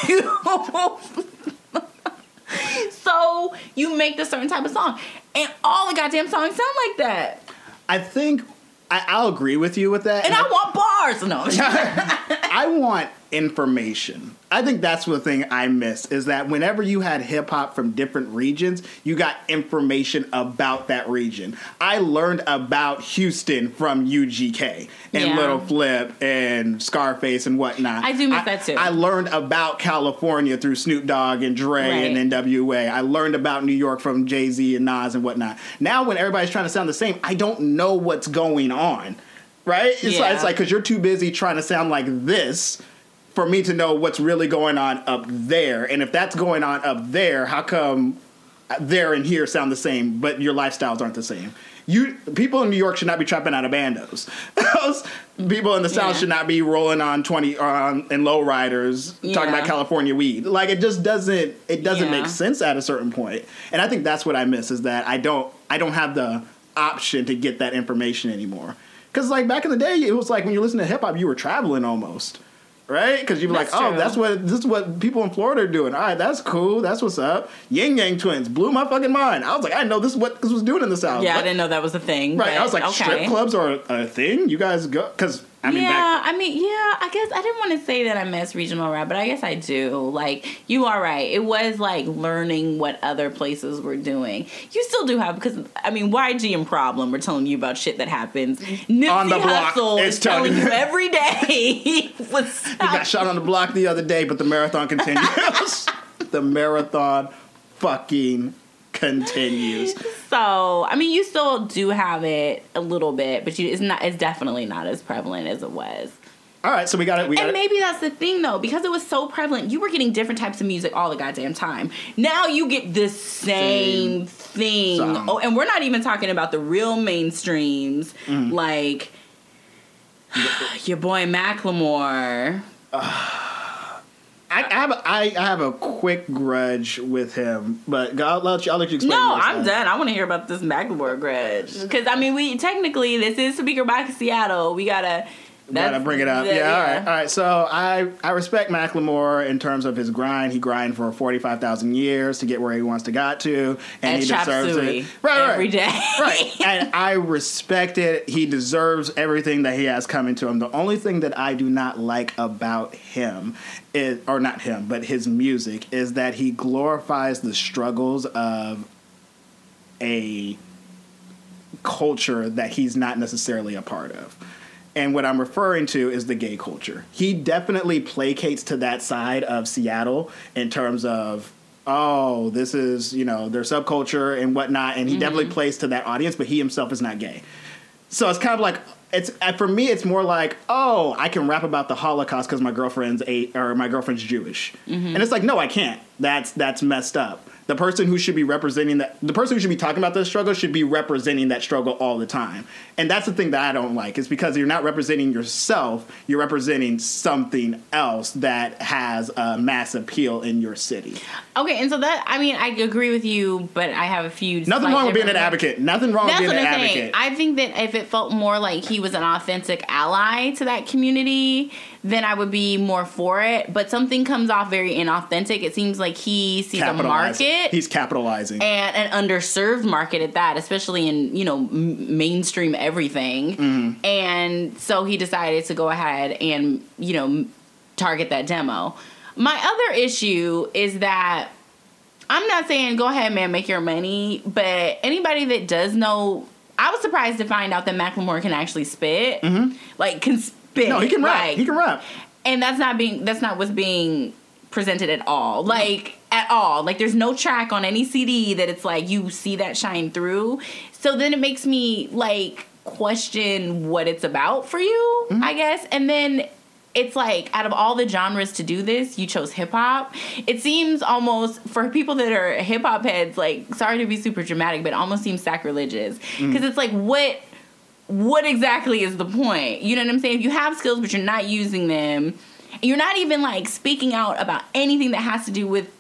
So you make the certain type of song, and all the goddamn songs sound like that. I think I'll agree with you with that. And I want bars. No. I want information. I think that's the thing I miss, is that whenever you had hip hop from different regions, you got information about that region. I learned about Houston from UGK and Little Flip and Scarface and whatnot. I do miss that too. I learned about California through Snoop Dogg and Dre and NWA. I learned about New York from Jay-Z and Nas and whatnot. Now when everybody's trying to sound the same, I don't know what's going on. Right? It's like, because you're too busy trying to sound like this for me to know what's really going on up there. And if that's going on up there, how come there and here sound the same, but your lifestyles aren't the same? People in New York should not be trapping out of bandos. People in the South should not be rolling on 20 and lowriders talking about California weed. Like, it just doesn't make sense at a certain point. And I think that's what I miss, is that I don't have the option to get that information anymore. Because, like, back in the day, it was like when you listen to hip hop, you were traveling almost. Right? Because you'd be like, oh, this is what people in Florida are doing. All right, that's cool. That's what's up. Yin Yang Twins blew my fucking mind. I was like, I know this is what this was doing in the South. Yeah, I didn't know that was a thing. Right. I was like, strip clubs are a thing? You guys go? Because, I guess I didn't want to say that I miss regional rap, but I guess I do. Like, you are right. It was like learning what other places were doing. You still do have, because, YG and Problem are telling you about shit that happens. Nipsey on the block. Hussle is telling you every day. He got shot on the block the other day, but the marathon continues. The marathon fucking continues. So, you still do have it a little bit, but it's definitely not as prevalent as it was. All right, so we got it. And maybe that's the thing, though, because it was so prevalent. You were getting different types of music all the goddamn time. Now you get the same thing. Song. Oh, and we're not even talking about the real mainstreams, like your boy Macklemore. I have a quick grudge with him, but I'll let you explain. No, I'm done. I want to hear about this Macklemore grudge, because we technically, this is Speaker Box Seattle. We gotta bring it up. All right. So I respect Macklemore in terms of his grind. He grinded for 45,000 years to get where he wants to get to, and he deserves it. Every day. Right. And I respect it. He deserves everything that he has coming to him. The only thing that I do not like about him not him, but his music, is that he glorifies the struggles of a culture that he's not necessarily a part of. And what I'm referring to is the gay culture. He definitely placates to that side of Seattle in terms of, oh, this is, their subculture and whatnot. And he definitely plays to that audience, but he himself is not gay. So it's kind of like, for me, it's more like, oh, I can rap about the Holocaust because my girlfriend's Jewish. And it's like, no, I can't. That's messed up. The person who should be representing the person who should be talking about this struggle should be representing that struggle all the time. And that's the thing that I don't like, is because you're not representing yourself, you're representing something else that has a mass appeal in your city. Okay, and so that, I agree with you, but I have a few... Nothing wrong with being an advocate. Nothing wrong with being an advocate. Saying. I think that if it felt more like he was an authentic ally to that community, then I would be more for it. But something comes off very inauthentic. It seems like he sees a market. He's capitalizing. And an underserved market at that, especially in, mainstream everything. And so he decided to go ahead and, target that demo. My other issue is that I'm not saying go ahead, man, make your money, but anybody that does know, I was surprised to find out that Macklemore can actually spit. Like, can spit. No, he can rap. He can rap. And that's not what's being presented at all. Like, at all. Like, there's no track on any CD that it's like you see that shine through. So then it makes me, like, question what it's about for you, I guess. And then it's like out of all the genres to do this, you chose hip hop. It seems almost, for people that are hip hop heads, like, sorry to be super dramatic, but it almost seems sacrilegious. Because it's like, what exactly is the point? You know what I'm saying? If you have skills but you're not using them, you're not even like speaking out about anything that has to do with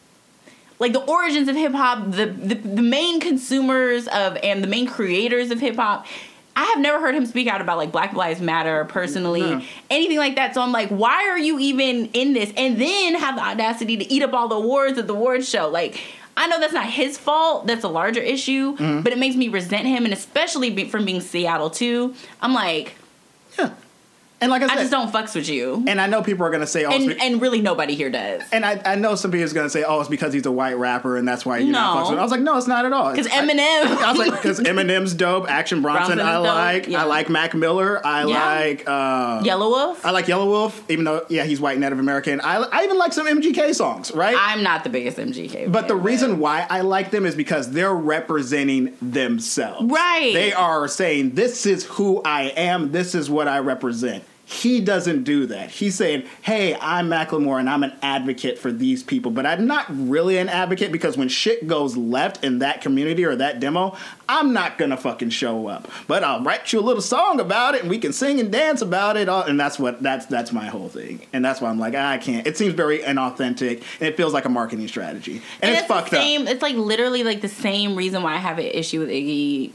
like the origins of hip hop, the main consumers of and the main creators of hip hop. I have never heard him speak out about like Black Lives Matter personally, anything like that. So I'm like, why are you even in this? And then have the audacity to eat up all the awards at the awards show. Like, I know that's not his fault. That's a larger issue, but it makes me resent him, and especially from being Seattle too. I'm like, yeah. And like I said, I just don't fucks with you. And I know people are going to say, oh, and really nobody here does. And I know some people are going to say, oh, it's because he's a white rapper and that's why you're not fucks with him. I was like, no, it's not at all. Because Eminem. I was like, because Eminem's dope. Action Bronson I like. Yeah. I like Mac Miller. I like... Yellow Wolf. I like Yellow Wolf, even though, yeah, he's white Native American. I even like some MGK songs, right? I'm not the biggest MGK But the reason why I like them is because they're representing themselves. Right. They are saying, this is who I am. This is what I represent. He doesn't do that. He's saying, hey, I'm Macklemore and I'm an advocate for these people. But I'm not really an advocate because when shit goes left in that community or that demo, I'm not going to fucking show up. But I'll write you a little song about it and we can sing and dance about it. And that's my whole thing. And that's why I'm like, I can't. It seems very inauthentic and it feels like a marketing strategy. And it's fucked up. It's like literally like the same reason why I have an issue with Iggy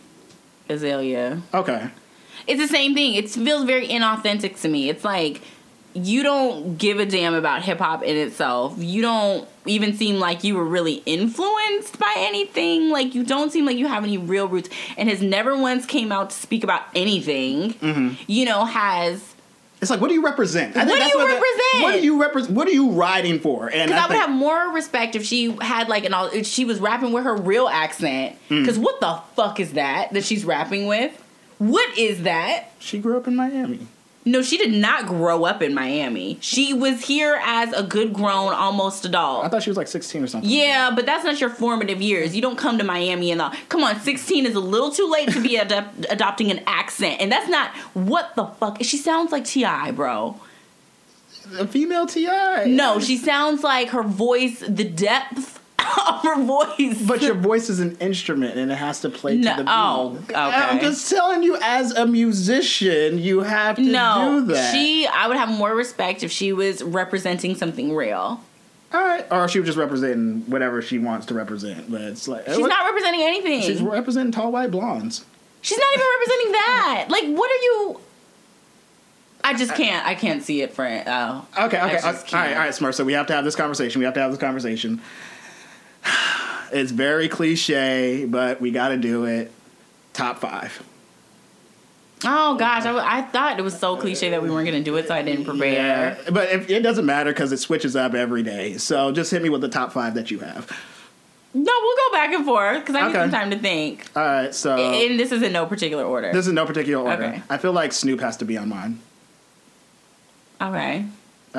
Azalea. Okay. It's the same thing. It feels very inauthentic to me. It's like you don't give a damn about hip hop in itself. You don't even seem like you were really influenced by anything. Like you don't seem like you have any real roots and has never once came out to speak about anything. You know, it's like, what do you represent? What do you represent? What do you represent? What are you riding for? And I would have more respect if she had like if she was rapping with her real accent. Because what the fuck is that she's rapping with? What is that? She grew up in Miami. No, she did not grow up in Miami. She was here as a good grown, almost adult. I thought she was like 16 or something. Yeah, but that's not your formative years. You don't come to Miami and come on, 16 is a little too late to be adopting an accent. And that's not, what the fuck? She sounds like T.I., bro. A female T.I.? No, she sounds like her voice, the depth of her voice. But your voice is an instrument and it has to play to the beat. Oh, okay. I'm just telling you, as a musician, you have to do that. I would have more respect if she was representing something real. All right. Or she was just representing whatever she wants to represent. But it's like... She's not representing anything. She's representing tall white blondes. She's not even representing that. Like, what are you... I just can't. I can't see it for it. Oh. Okay. All right, Smurf. So we have to have this conversation. It's very cliche, but we got to do it. Top 5. Oh, gosh. I thought it was so cliche that we weren't going to do it, so I didn't prepare. Yeah, but it doesn't matter because it switches up every day. So just hit me with the top 5 that you have. No, we'll go back and forth because I need some time to think. All right, so... And this is in no particular order. This is in no particular order. Okay. I feel like Snoop has to be on mine. Okay. Okay,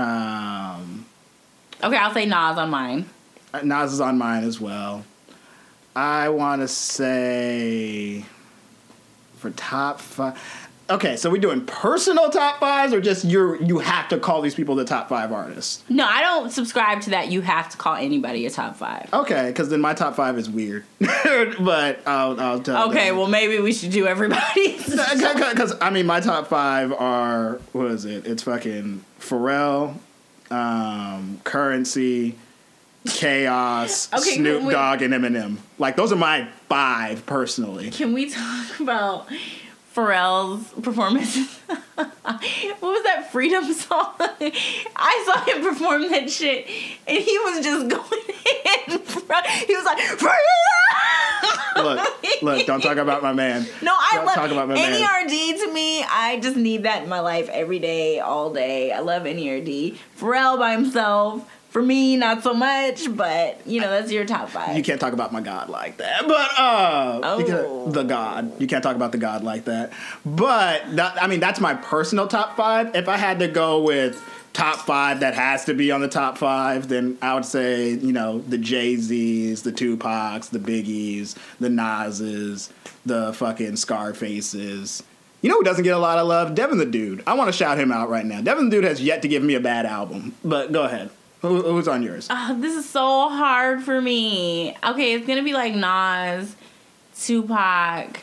I'll say Nas on mine. Nas is on mine as well. I want to say for top 5. Okay, so we doing personal top 5s or just you have to call these people the top 5 artists? No, I don't subscribe to that. You have to call anybody a top 5. Okay, because then my top 5 is weird. But I'll tell. Okay, well maybe we should do everybody's. Because I mean, my top 5 are, what is it? It's fucking Pharrell, Currency, Chaos, Snoop Dogg, and Eminem. Like, those are my 5 personally. Can we talk about Pharrell's performance? What was that Freedom song? I saw him perform that shit, and he was just going in. He was like, Freedom! Look, don't talk about my man. No, I love NERD. To me, I just need that in my life every day, all day. I love NERD. Pharrell by himself. For me, not so much, but, that's your top 5. You can't talk about my God like that. But, the God. You can't talk about the God like that. But, that's my personal top 5. If I had to go with top 5 that has to be on the top 5, then I would say, the Jay-Z's, the Tupacs, the Biggies, the Nas's, the fucking Scarfaces, You know who doesn't get a lot of love? Devin the Dude. I want to shout him out right now. Devin the Dude has yet to give me a bad album. But go ahead. Who's on yours? This is so hard for me. Okay, it's gonna be like Nas, Tupac,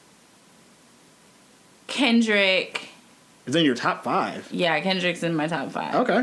Kendrick. It's in your top 5. Yeah, Kendrick's in my top 5. Okay.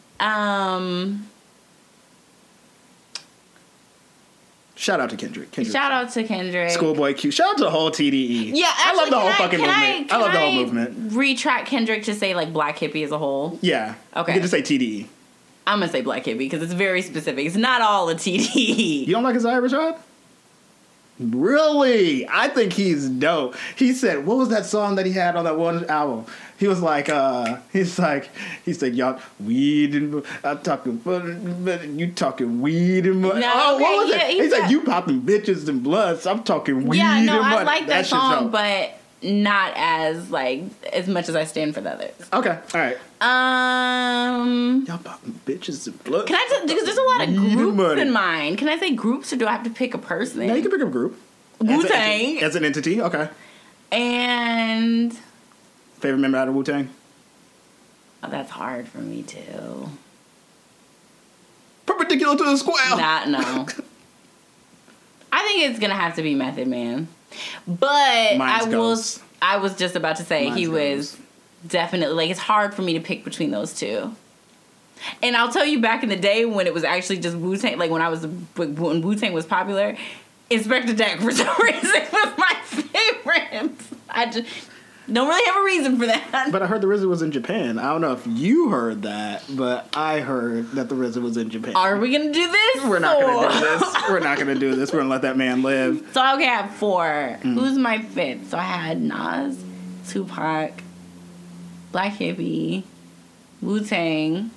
Shout out to Kendrick. Shout out to Kendrick. Schoolboy Q. Shout out to the whole TDE. Yeah, actually, I love the whole fucking movement. I love the whole movement. Retract Kendrick to say like Black Hippie as a whole. Yeah. Okay. You can just say TDE. I'm gonna say Black Hippie because it's very specific. It's not all a TDE. You don't like Isaiah Rashad? Really? I think he's dope. He said, what was that song that he had on that one album? He was like, he said, y'all, weed and I'm talking, you talking weed and money. No, okay, what was yeah, it? He said, you popping bitches and bloods. I'm talking weed and money. I like that song, dope. but not as much as I stand for the others. Okay, all right. Y'all popping bitches and bloods. Can I just, because there's a lot of groups in mine. Can I say groups or do I have to pick a person? No, you can pick a group. Wu-Tang. As an entity, okay. And favorite member out of Wu-Tang? Oh, that's hard for me too. Perpendicular to the square. No. I think it's gonna have to be Method Man. But I was just about to say he was definitely, like, it's hard for me to pick between those two. And I'll tell you, back in the day when it was actually just Wu-Tang, like when Wu-Tang was popular, Inspector Deck for some reason was my favorite. I just don't really have a reason for that. But I heard the RZA was in Japan. I don't know if you heard that, but I heard that the RZA was in Japan. Are we gonna do this? We're not gonna do this. We're not gonna do this. We're gonna let that man live. So okay, I have 4. Who's my 5th? So I had Nas, Tupac, Black Hippie, Wu-Tang,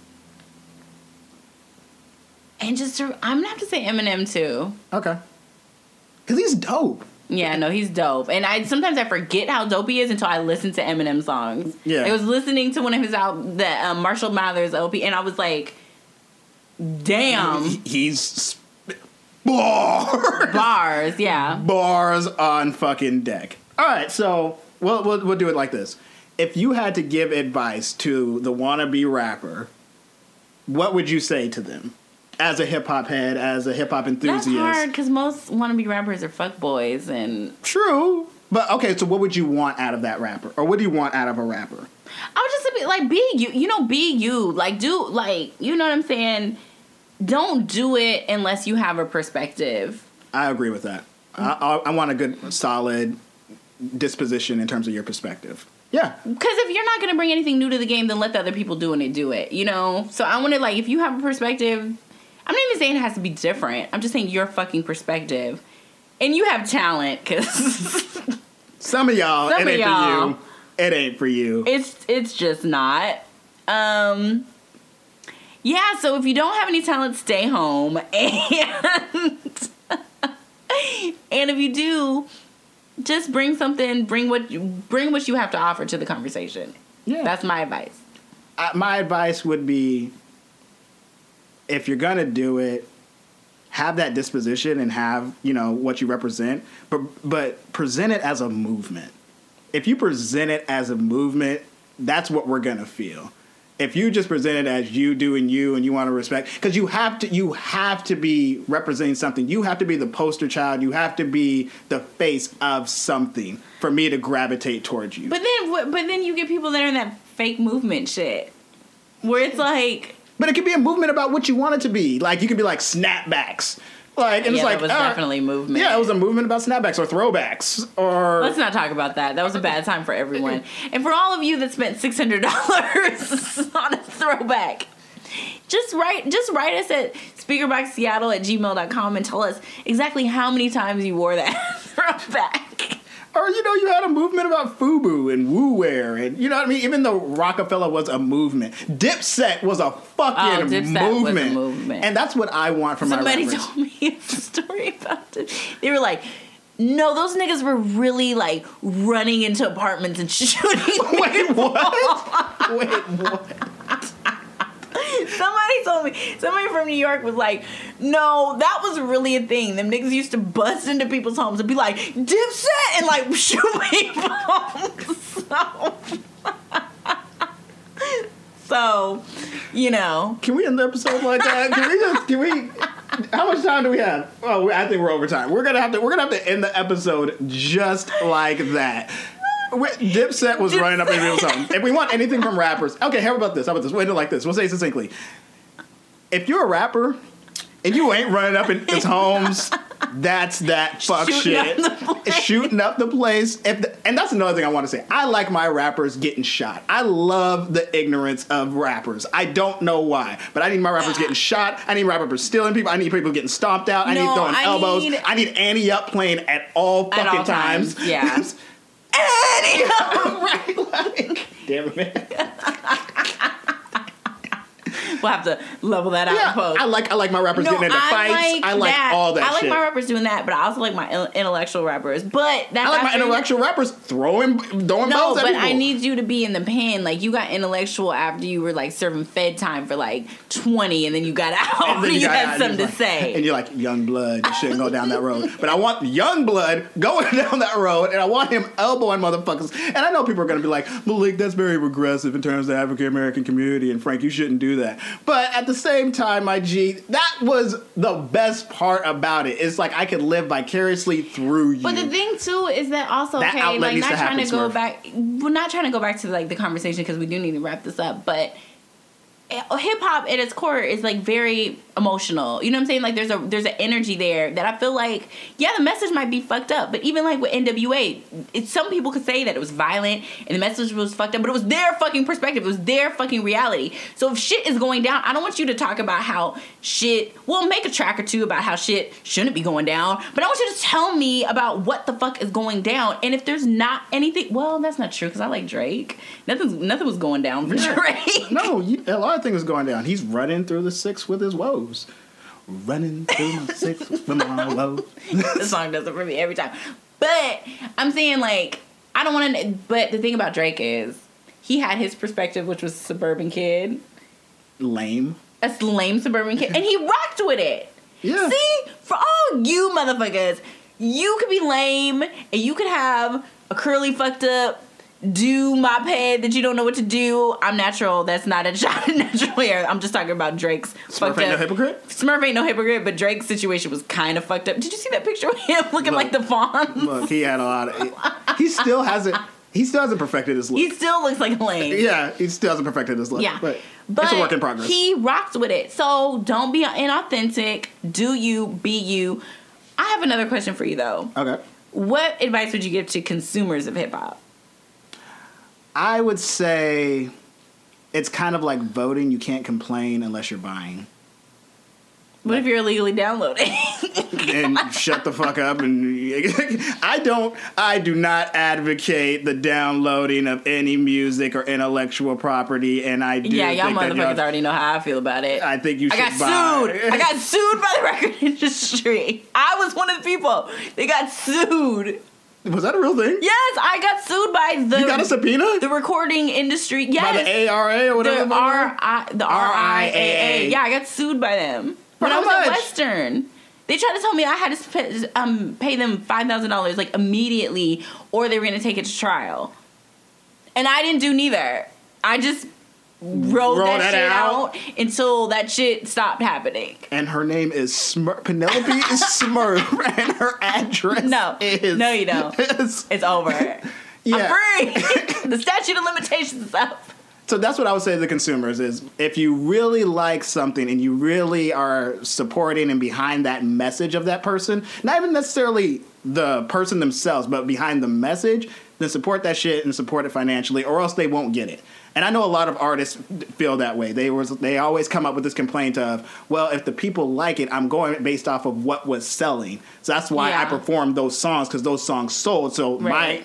and I'm gonna have to say Eminem too. Okay. Because he's dope. Yeah, no, he's dope. And sometimes I forget how dope he is until I listen to Eminem songs. Yeah. I was listening to one of his albums, the Marshall Mathers LP, and I was like, damn. He's bars. Bars, yeah. Bars on fucking deck. All right, so we'll do it like this. If you had to give advice to the wannabe rapper, what would you say to them? As a hip-hop head, as a hip-hop enthusiast. That's hard, because most wannabe rappers are fuckboys, and... True. But, okay, so what would you want out of that rapper? Or what do you want out of a rapper? I would just say, like, be you. You know, be you. Like, do, like, you know what I'm saying? Don't do it unless you have a perspective. I agree with that. I want a good, solid disposition in terms of your perspective. Yeah. Because if you're not going to bring anything new to the game, then let the other people do it, you know? So I want to, like, if you have a perspective... I'm not even saying it has to be different. I'm just saying your fucking perspective. And you have talent, because... Some of y'all, it ain't for you. It ain't for you. It's just not. Yeah, so if you don't have any talent, stay home. And if you do, just bring something, bring what you have to offer to the conversation. Yeah. That's my advice. My advice would be, if you're gonna do it, have that disposition and have, you know, what you represent, but present it as a movement. If you present it as a movement, that's what we're gonna feel. If you just present it as you doing you and you want to respect, because you have to be representing something. You have to be the poster child. You have to be the face of something for me to gravitate towards you. But then you get people that are in that fake movement shit, where it's like. But it could be a movement about what you want it to be. Like, you could be like snapbacks. Like, and it's like, that was definitely movement. Yeah, it was a movement about snapbacks or throwbacks or. Let's not talk about that. That was a bad time for everyone. And for all of you that spent $600 on a throwback, just write us at speakerboxseattle@gmail.com and tell us exactly how many times you wore that throwback. Or, you know, you had a movement about FUBU and Woo Wear, and you know what I mean? Even though Rockefeller was a movement, Dipset was a fucking movement. Was a movement. And that's what I want from my rappers. Somebody told me a story about it. They were like, no, those niggas were really, like, running into apartments and shooting people. Wait, what? Wait, what? Somebody told me, somebody from New York was like, no, that was really a thing. Them niggas used to bust into people's homes and be like, Dipset, and like shoot people. So, you know. Can we end the episode like that? Can we? How much time do we have? Oh, I think we're over time. We're gonna have to end the episode just like that. Dipset was running up in real time. If we want anything from rappers, okay. How about this? We'll end it like this. We'll say it succinctly. If you're a rapper and you ain't running up in his homes, that's that fuck shit. Shooting up the place. And that's another thing I want to say. I like my rappers getting shot. I love the ignorance of rappers. I don't know why, but I need my rappers getting shot. I need rappers stealing people. I need people getting stomped out. I need throwing elbows. I need Annie Up playing at all fucking times. Yeah. Annie Up! Right, like, damn it, man. We'll have to level that out in post. I like my rappers getting into fights. I like all that shit. I like my rappers doing that, but I also like my intellectual rappers. But that's I like my intellectual rappers throwing bows at people. No, but I need you to be in the pen. Like, you got intellectual after you were, like, serving Fed time for, like, 20, and then you got out, and you had something to say. And you're like, young blood, you shouldn't go down that road. But I want young blood going down that road, and I want him elbowing motherfuckers. And I know people are going to be like, Malik, that's very regressive in terms of the African-American community, and Frank, you shouldn't do that. But at the same time, my G, that was the best part about it. It's like I could live vicariously through you. But the thing too is that also, that okay, like, not trying to go back. We're not trying to go back to, like, the conversation, because we do need to wrap this up. But hip hop at its core is, like, very emotional. You know what I'm saying? Like, there's an energy there that I feel like, yeah, the message might be fucked up, but even, like, with NWA, some people could say that it was violent and the message was fucked up, but it was their fucking perspective. It was their fucking reality. So if shit is going down, I don't want you to talk about how shit, well, make a track or two about how shit shouldn't be going down, but I want you to tell me about what the fuck is going down. And if there's not anything, well, that's not true, because I like Drake. Nothing was going down for Drake. No, a lot of things was going down. He's running through the six with his woes. Running through my six with my woes. The song does it for me every time. But I'm saying, like, I don't want to. But the thing about Drake is he had his perspective, which was suburban kid. Lame. A lame suburban kid. And he rocked with it. Yeah. See? For all you motherfuckers, you could be lame and you could have a curly fucked up do mop head that you don't know what to do. I'm natural. That's not a shot at natural hair. I'm just talking about Drake's Smurf ain't no hypocrite? Smurf ain't no hypocrite, but Drake's situation was kind of fucked up. Did you see that picture of him looking like the Fawn? Look, he had a lot of... He still hasn't perfected his look. He still looks like a lame. Yeah, he still hasn't perfected his look. Yeah. But it's a work in progress. He rocked with it. So don't be inauthentic. Do you, be you. I have another question for you, though. Okay. What advice would you give to consumers of hip-hop? I would say it's kind of like voting. You can't complain unless you're buying. What if you're illegally downloading? And shut the fuck up. And I do not advocate the downloading of any music or intellectual property. And I do. Yeah, y'all motherfuckers already know how I feel about it. I think you should buy. I got sued by the record industry. I was one of the people. They got sued. Was that a real thing? Yes, I got sued by the... You got a subpoena? The recording industry. Yes. By the ARA or whatever? The RIAA. Yeah, I got sued by them. For how much? When I was at Western. They tried to tell me I had to pay them $5,000 like immediately, or they were going to take it to trial. And I didn't do neither. I just wrote that shit out until that shit stopped happening. And her name is Penelope is Smurf, and her address is... No, you don't. It's over. Yeah. I'm free. The statute of limitations is up. So that's what I would say to the consumers is if you really like something and you really are supporting and behind that message of that person, not even necessarily the person themselves, but behind the message, then support that shit and support it financially, or else they won't get it. And I know a lot of artists feel that way. They always come up with this complaint of, well, if the people like it, I'm going based off of what was selling. So that's why I performed those songs, because those songs sold. So my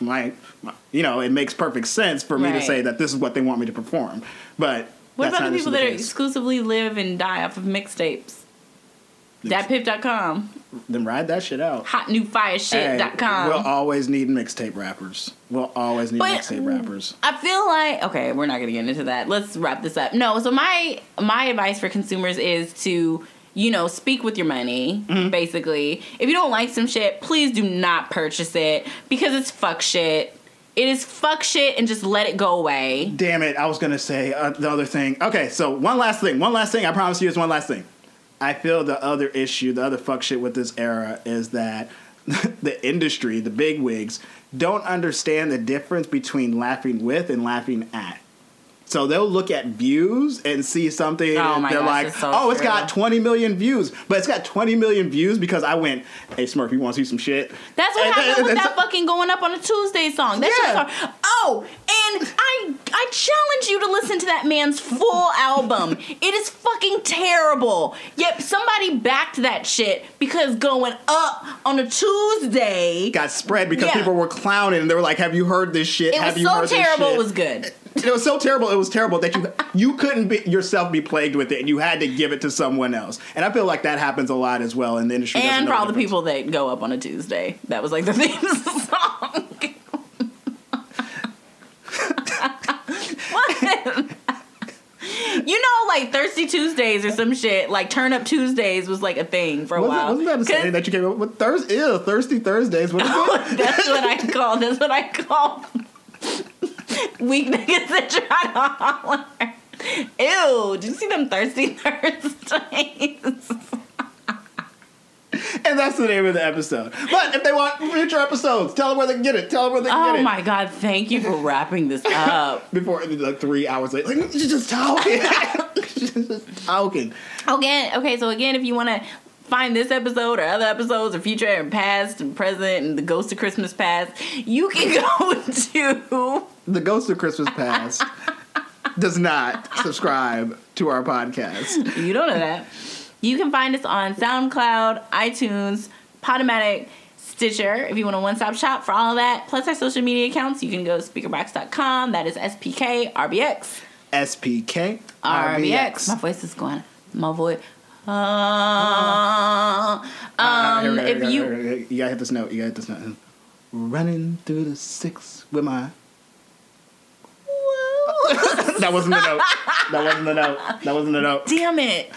it makes perfect sense for me to say that this is what they want me to perform. But what about the people that exclusively live and die off of mixtapes? DatPiff.com. Then ride that shit out. HotNewFireShit.com. We'll always need mixtape rappers. Mixtape rappers. I feel like, okay, we're not going to get into that. Let's wrap this up. No, so my advice for consumers is to, speak with your money, basically. If you don't like some shit, please do not purchase it, because it's fuck shit. It is fuck shit and just let it go away. Damn it, I was going to say the other thing. Okay, so one last thing. I promise you it's one last thing. I feel the other issue, the other fuck shit with this era is that the industry, the bigwigs, don't understand the difference between laughing with and laughing at. So they'll look at views and see something and they're like, it's got 20 million views. But it's got 20 million views because I went, hey, Smurf, you want to see some shit? That's what happened with that fucking Going Up on a Tuesday song. That shit's hard. Oh, and I challenge you to listen to that man's full album. It is fucking terrible. Yet somebody backed that shit because Going Up on a Tuesday got spread because people were clowning and they were like, have you heard this shit? It was so terrible it was good. It was so terrible. It was terrible that you couldn't yourself be plagued with it, and you had to give it to someone else. And I feel like that happens a lot as well in the industry. And for all the people that go up on a Tuesday, that was like the theme song. What? You know, like Thirsty Tuesdays or some shit. Like Turn Up Tuesdays was like a thing for a while. Wasn't that a saying that you came up with? Thirsty Thursdays. What is it? That's what I call. Weak niggas that try to holler. Ew, did you see them Thirsty Thursdays? And that's the name of the episode. But if they want future episodes, tell them where they can get it. Oh my God, thank you for wrapping this up. Before, like 3 hours later, like, you're just talking. Just talking. Okay, so again, if you want to find this episode or other episodes or future and past and present and the Ghost of Christmas Past, you can go to... The Ghost of Christmas Past does not subscribe to our podcast. You don't know that. You can find us on SoundCloud, iTunes, Podomatic, Stitcher. If you want a one-stop shop for all of that, plus our social media accounts, you can go to speakerbox.com. That is SPKRBX. SPKRBX. My voice is going. My voice... You gotta hit this note. Running through the six with my... That wasn't the note. Damn it.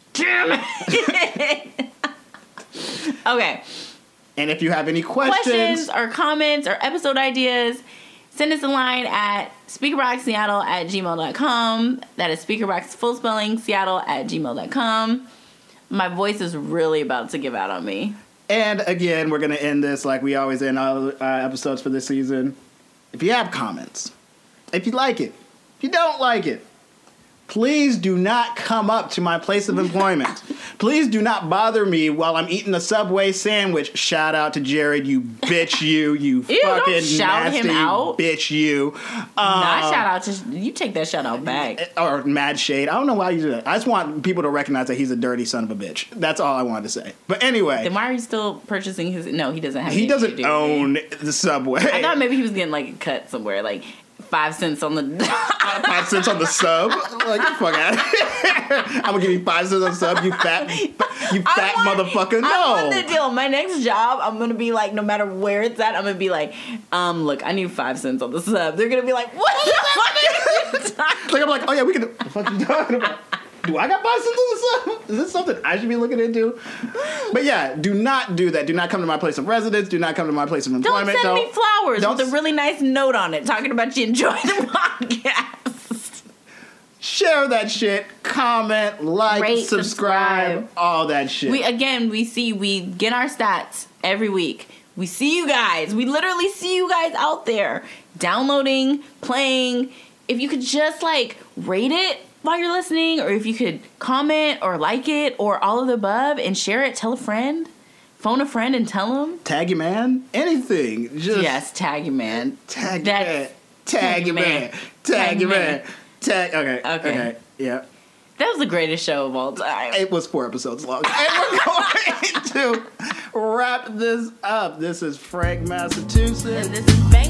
Okay. And if you have any questions or comments or episode ideas, send us a line at speakerboxseattle@gmail.com. That is speakerbox full spelling Seattle@gmail.com. My voice is really about to give out on me. And again, we're going to end this like we always end all episodes for this season. If you have comments, if you like it, if you don't like it, please do not come up to my place of employment. Please do not bother me while I'm eating a Subway sandwich. Shout out to Jared, you bitch, you Ew, fucking don't shout nasty him out. bitch, you. Not shout out to you. Take that shout out back. Or mad shade. I don't know why you do that. I just want people to recognize that he's a dirty son of a bitch. That's all I wanted to say. But anyway, then why are you still purchasing his? No, he doesn't have. He doesn't own the Subway. I thought maybe he was getting like a cut somewhere, like 5 cents on the 5 cents on the sub. Like, fuck out of here. I'm gonna give you 5 cents on the sub, you fat motherfucker. No. I want the deal. My next job, I'm gonna be like, no matter where it's at, I'm gonna be like, look, I need 5 cents on the sub. They're gonna be like, what the fuck are you talking? Like, I'm like, oh yeah, we can. What the fuck you talking about? Do I got 5 cents on the sub? Is this something I should be looking into? But yeah, do not do that. Do not come to my place of residence. Do not come to my place of employment. Don't send me flowers with a really nice note on it talking about you enjoying the podcast. Share that shit. Comment, like, rate, subscribe, all that shit. We get our stats every week. We see you guys. We literally see you guys out there downloading, playing. If you could just like rate it while you're listening, or if you could comment or like it or all of the above and share it, tell a friend, phone a friend and tell them. Tag your man, anything. Yes, tag your man. Tag your man. Okay, yeah. That was the greatest show of all time. It was 4 episodes long. And we're going to wrap this up. This is Frank Massachusetts. And this is Ben.